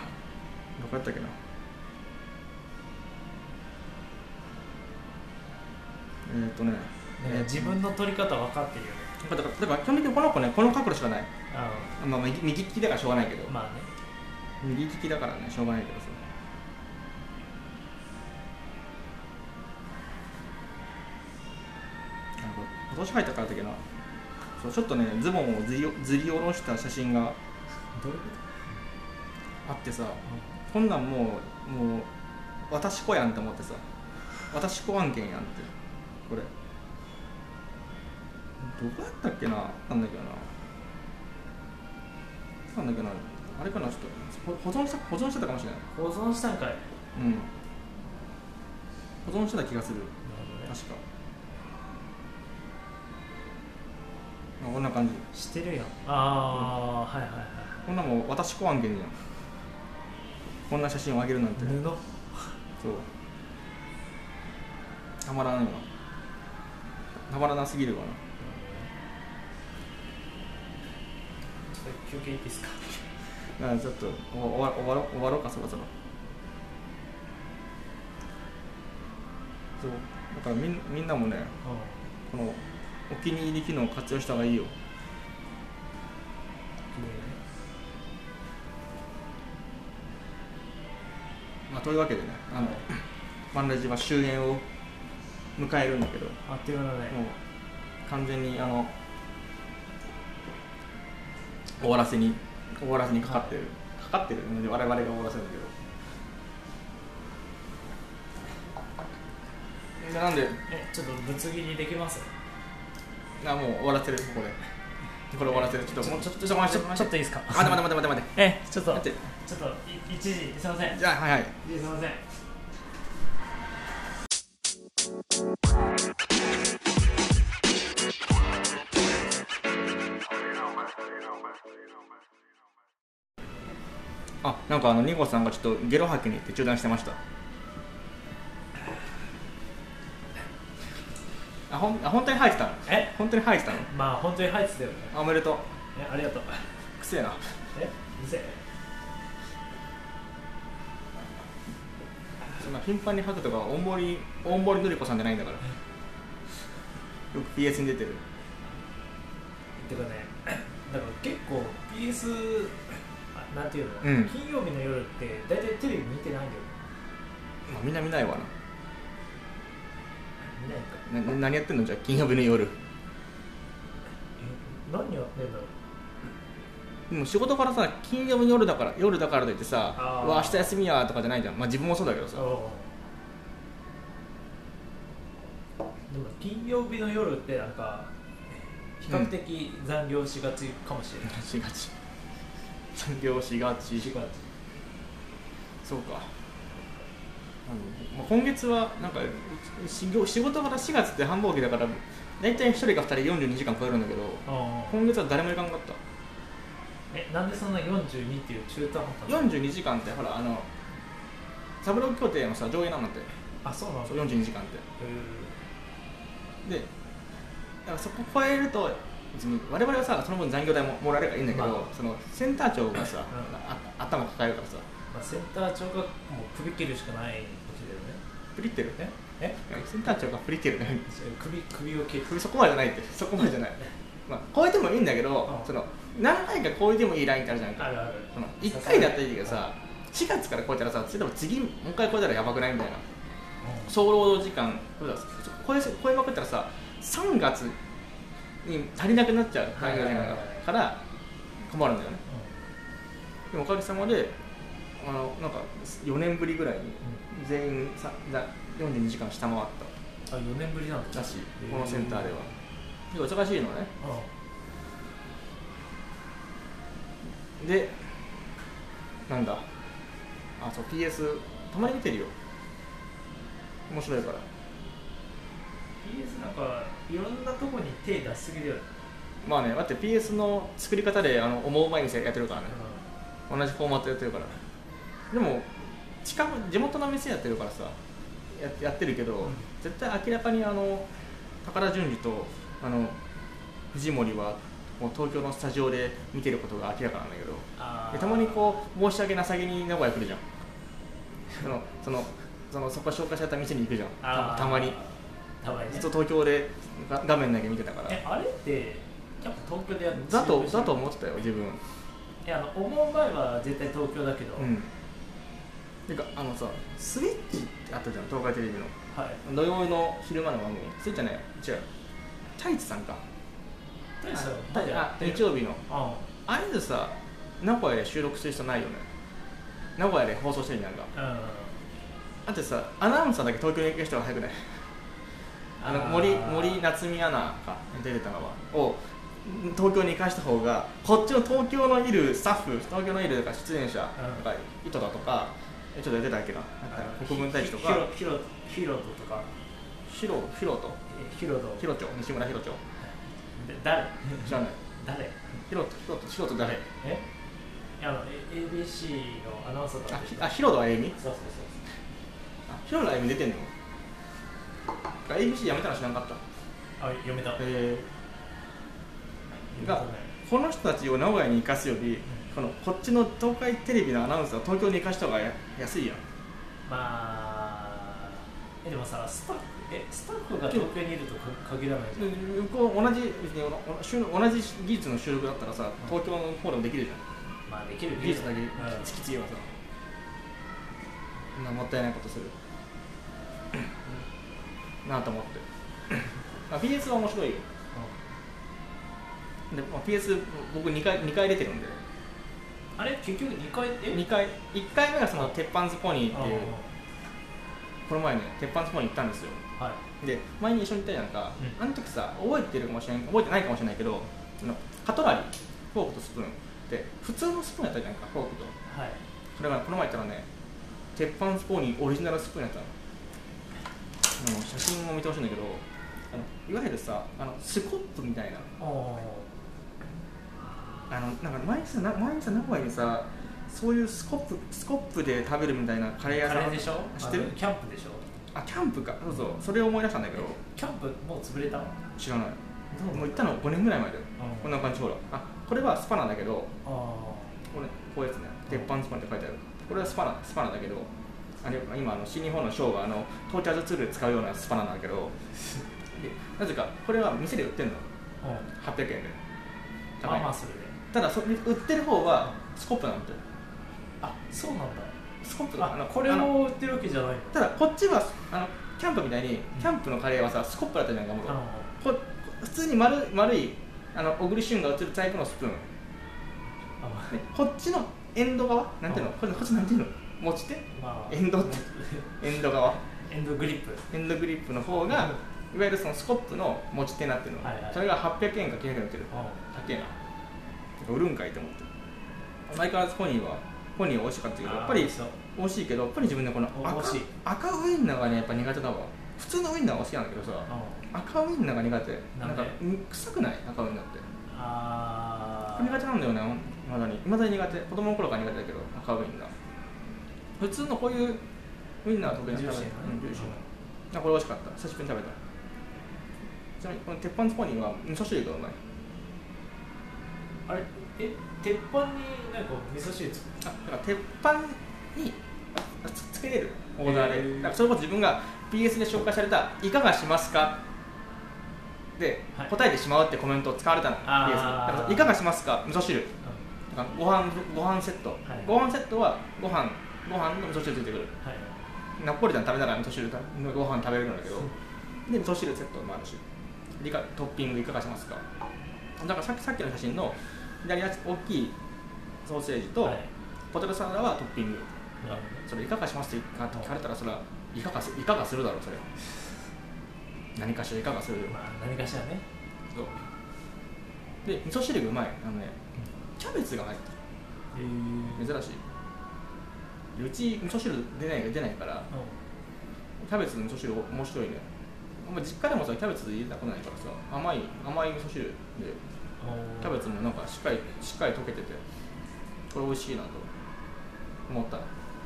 [SPEAKER 2] 自分の撮り方分かってるよね。
[SPEAKER 1] だから基本的にこの子ね、この角度しかない。右利きだからしょうがないけど、
[SPEAKER 2] まあね、
[SPEAKER 1] 右利きだからね、しょうがないけどさ。今年入ったからだっけな。そう、ちょっとね、ズボンをずり下ろした写真があってさ、こんなんもう私子やんって思ってさ、私子案件やんって。これどこやったっけな。なんだっけな、あれかな。ちょっと保存してたかもしれない。
[SPEAKER 2] 保存したんかい。
[SPEAKER 1] 保存してた気がする。確かこんな感じ
[SPEAKER 2] してるやん。はいはいはい。
[SPEAKER 1] こんなもん私子案件じゃん。こんな写真をあげるなんて。
[SPEAKER 2] 布。そう。
[SPEAKER 1] たまらないわ。たまらなすぎるわな。
[SPEAKER 2] 休憩いいですか。
[SPEAKER 1] ちょっと終わろうか、そろそろ。そうだからみんなもね、このお気に入り機能を活用した方がいいよ。というわけでね、マンラジは終焉を迎えるんだけど、
[SPEAKER 2] あっという間だね。もう
[SPEAKER 1] 完全に終わらせにかかってるので、我々が終わらせるんだけど。なんで
[SPEAKER 2] ちょっとぶつ切りできます？
[SPEAKER 1] もう終わらせる。これ終わらせる。ちょっといいですか？待て。
[SPEAKER 2] ちょっと一時すいません。
[SPEAKER 1] じゃあはい。
[SPEAKER 2] すいません。
[SPEAKER 1] なんかニコさんがちょっとゲロ吐きに行って中断してました。本当に吐いてたの？本当に吐いてたの？
[SPEAKER 2] まあ本当に吐いてたよね。
[SPEAKER 1] おめでとう。
[SPEAKER 2] ありがとう。
[SPEAKER 1] くせえな。
[SPEAKER 2] うせえ。
[SPEAKER 1] そんな頻繁に吐くとか大森のりこさんじゃないんだから。よく PS に出てる。
[SPEAKER 2] てかね、だから結構 PS なんていうの、金曜日の夜って大体テレビ見てないんだよ。
[SPEAKER 1] みんな見ないわな。
[SPEAKER 2] 見ないか。
[SPEAKER 1] 何やってんのじゃあ金曜日の夜。
[SPEAKER 2] 何やってんだろう。
[SPEAKER 1] でも仕事からさ、金曜日の夜だからといってさ、明日休みやとかじゃないじゃん。自分もそうだけどさ。
[SPEAKER 2] も金曜日の夜ってなんか比較的残業しがちかもしれない、
[SPEAKER 1] しがち残業しがちそうか。今月はなんか仕事から4月って繁忙期だから大体1人か2人42時間超えるんだけど、今月は誰も行かなかった。
[SPEAKER 2] なんでそんな42っていう中途半端な
[SPEAKER 1] 42時間ってほらサブロー協定のさ上限なんだって。
[SPEAKER 2] あ、そうなんだ。
[SPEAKER 1] 42時間ってで、だからそこ超えると別に我々はさその分残業代もらえるからいいんだけど、そのセンター長がさ、頭抱えるからさ、
[SPEAKER 2] センター長がもう首切るしかない時だよね。
[SPEAKER 1] プリってるセンター長がプリってるね
[SPEAKER 2] 首を切る。
[SPEAKER 1] そこまでじゃないって、そこまでじゃない超えてもいいんだけど、その何回か超えてもいいラインってあるじゃんか。その1回だったらいいけどさ、4月から超えたらさ、例えば次もう一回超えたらやばくないみたいな。総労働時間超えまくったらさ、3月に足りなくなっちゃうから困るんだよね。でもおかげさまでなんか4年ぶりぐらいに全員42時間下回った。
[SPEAKER 2] 4年ぶりなんだ
[SPEAKER 1] し、このセンターでは忙しいのね。で、なんだ、そう PS たまに見てるよ。面白いから。
[SPEAKER 2] PS なんかいろんなとこに手出しすぎだよね。
[SPEAKER 1] まあね、だって PS の作り方で思う前にやってるからね、同じフォーマットやってるから。でも地元の店やってるからさ やってるけど、絶対明らかに高田純次と藤森はもう東京のスタジオで見てることが明らかなんだけど、でたまにこう申し訳なさげに名古屋来るじゃん。そこ紹介された店に行くじゃん、たまに。ずっと東京で画面だけ見てたから。
[SPEAKER 2] あれってやっぱ東京でやるの
[SPEAKER 1] だと思ってたよ自分。
[SPEAKER 2] 思う前は絶対東京だけど、
[SPEAKER 1] てかさ、スイッチってあったじゃん、東海テレビの、土曜の昼間の番組。スイッチじゃない、違う、太一さんか。日曜日のあれでさ、名古屋で収録してる人ないよね。名古屋で放送してるじゃんか。だってさ、アナウンサーだけ東京に行く人が早くない？森夏美アナか出てたのを東京に行かした方が、こっちの東京のいるスタッフ、東京のいる出演者、井戸田とかちょっと出てたっけな、国分太一とか
[SPEAKER 2] ヒロトとか
[SPEAKER 1] ヒロ町、西村ヒロ町
[SPEAKER 2] 誰？
[SPEAKER 1] 知らない。
[SPEAKER 2] 誰？
[SPEAKER 1] ヒロト誰
[SPEAKER 2] ？ABC のアナウンサーだった。
[SPEAKER 1] ヒロトあゆみ？
[SPEAKER 2] そう
[SPEAKER 1] ヒロトあゆみ出てんの？ABC 辞めたの知らなかった。
[SPEAKER 2] 辞めた。
[SPEAKER 1] がこの人たちを名古屋に行かすより、こっちの東海テレビのアナウンサーを東京に行かした方が安いやん。
[SPEAKER 2] でもさ、スタッフが東京にいると限らないじゃん。
[SPEAKER 1] 同じ技術の収録だったらさ、東京の方でもできるじゃん。
[SPEAKER 2] できる
[SPEAKER 1] 技術だけ突きつけばさ、もったいないことするなと思って。PS は面白いよ。で、PS 僕2回出てるんで。
[SPEAKER 2] あれ結局2回
[SPEAKER 1] 1回目がその鉄板ズポニーっていう、この前ね鉄板ズポニー行ったんですよ。で前に一緒に行ったじゃんか。あの時さ、覚えてないかもしれないけど、カトラリー、フォークとスプーンで普通のスプーンやったじゃんか、フォークと。それがこの前行ったらね、鉄板ズポニーオリジナルスプーンやったの。写真を見てほしいんだけど、いわゆるさ、スコップみたいな、なんか前にさ名古屋にさ、そういうスコップで食べるみたいなカレー屋さん
[SPEAKER 2] でしょ？
[SPEAKER 1] 知ってる？
[SPEAKER 2] キャンプでしょ？
[SPEAKER 1] キャンプか、そう、それを思い出したんだけど。
[SPEAKER 2] キャンプもう潰れたの？
[SPEAKER 1] 知らない。もう行ったの5年ぐらい前だよ。こんな感じ。ほら、これはスパナだけど、こういうやつね、鉄板スパナって書いてある。これはスパナだけど、今新日本のショーがトーチャーズツールで使うようなスパナなんだけど、なぜかこれは店で売ってるの、800円で。
[SPEAKER 2] それで。
[SPEAKER 1] ただ売ってる方はスコップなんだよ。
[SPEAKER 2] そうなんだ。
[SPEAKER 1] スコップ
[SPEAKER 2] これを売ってるわけじゃないの？
[SPEAKER 1] ただこっちはキャンプみたいに、キャンプのカレーはさ、スコップだったじゃんか。普通に丸い小栗旬が売ってるタイプのスプーン、こっちのエンド側、なんていうの、こっちなんていうの、持ち手、エンド側、
[SPEAKER 2] エンドグリップ
[SPEAKER 1] の方がわゆるそのスコップの持ち手になってるの、
[SPEAKER 2] はいはい、
[SPEAKER 1] それが800円か900円売ってる、高えな、売るんかいと思って。相変わらずポニーは美味しかったけど、やっぱり美味しいけど、やっぱり自分でこの赤ウインナーがねやっぱ苦手だわ。普通のウインナーは好きなんだけどさ、赤ウインナーが苦手。なんか臭くない？赤ウインナーって。苦手なんだよね、いまだに苦手。子供の頃から苦手だけど、赤ウインナー。普通のこういうウインナー得意なの。ジューシーな。これ美味しかった。久しぶりに食べた。ちなみにこの鉄板スポニーは味噌汁がうまい。
[SPEAKER 2] あれ、鉄板になんか味噌汁つく？
[SPEAKER 1] だから鉄板につけれるオーダーで。だからそれこそ自分が PS で紹介されたいかがしますかで、はい、答えてしまうってコメントを使われたの。 PS だからいかがしますか味噌汁、だからご飯セット、はい、ご飯セットはご飯の味噌汁ついてくる、はい、ナポリタン食べながら味噌汁のご飯食べれるんだけど、で味噌汁セットもあるし、トッピングいかがしますか。だからさっきの写真の左大きいソーセージと、はい、ポテトサラダはトッピング、それいかがしますって聞かれたら、それはいかがするだろう。それ何かしらいかがする、
[SPEAKER 2] 何かしらね。
[SPEAKER 1] そうで味噌汁がうまい。キャベツが入ってる、珍しい。うち味噌汁出ないから、キャベツの味噌汁面白いね。実家でもさキャベツ入れたくないからさ、甘い味噌汁でキャベツもなんかしっかり溶けてて、これ美味しいなと思った。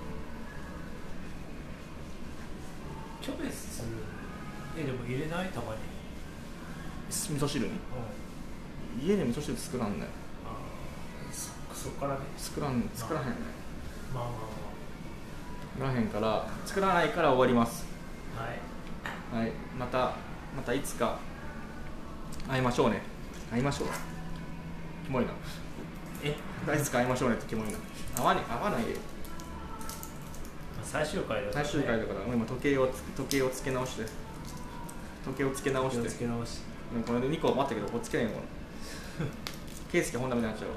[SPEAKER 2] キャベツでも入れない？たまに
[SPEAKER 1] 味噌汁に、家で味噌汁作らんね。
[SPEAKER 2] そっからね
[SPEAKER 1] 作らへんね。作らへんから、作らないから終わります。はい、またいつか会いましょうね。会いましょう。キモいな。いつか会いましょうねってキモいな。会わないで。
[SPEAKER 2] 最終回だから、
[SPEAKER 1] 今時計をつけ直して。これで2個待ったけど、これつけないの。ケイスケホンダみたいになっちゃうわ。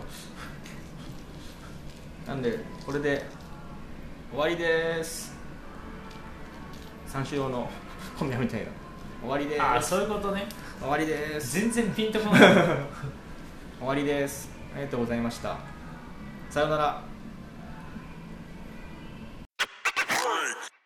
[SPEAKER 1] なんでこれで終わりです。三四郎の小宮みたいな終わりです。
[SPEAKER 2] そういうことね。
[SPEAKER 1] 終わりです。
[SPEAKER 2] 全然ピンとこない。
[SPEAKER 1] 終わりです。ありがとうございました。さようなら。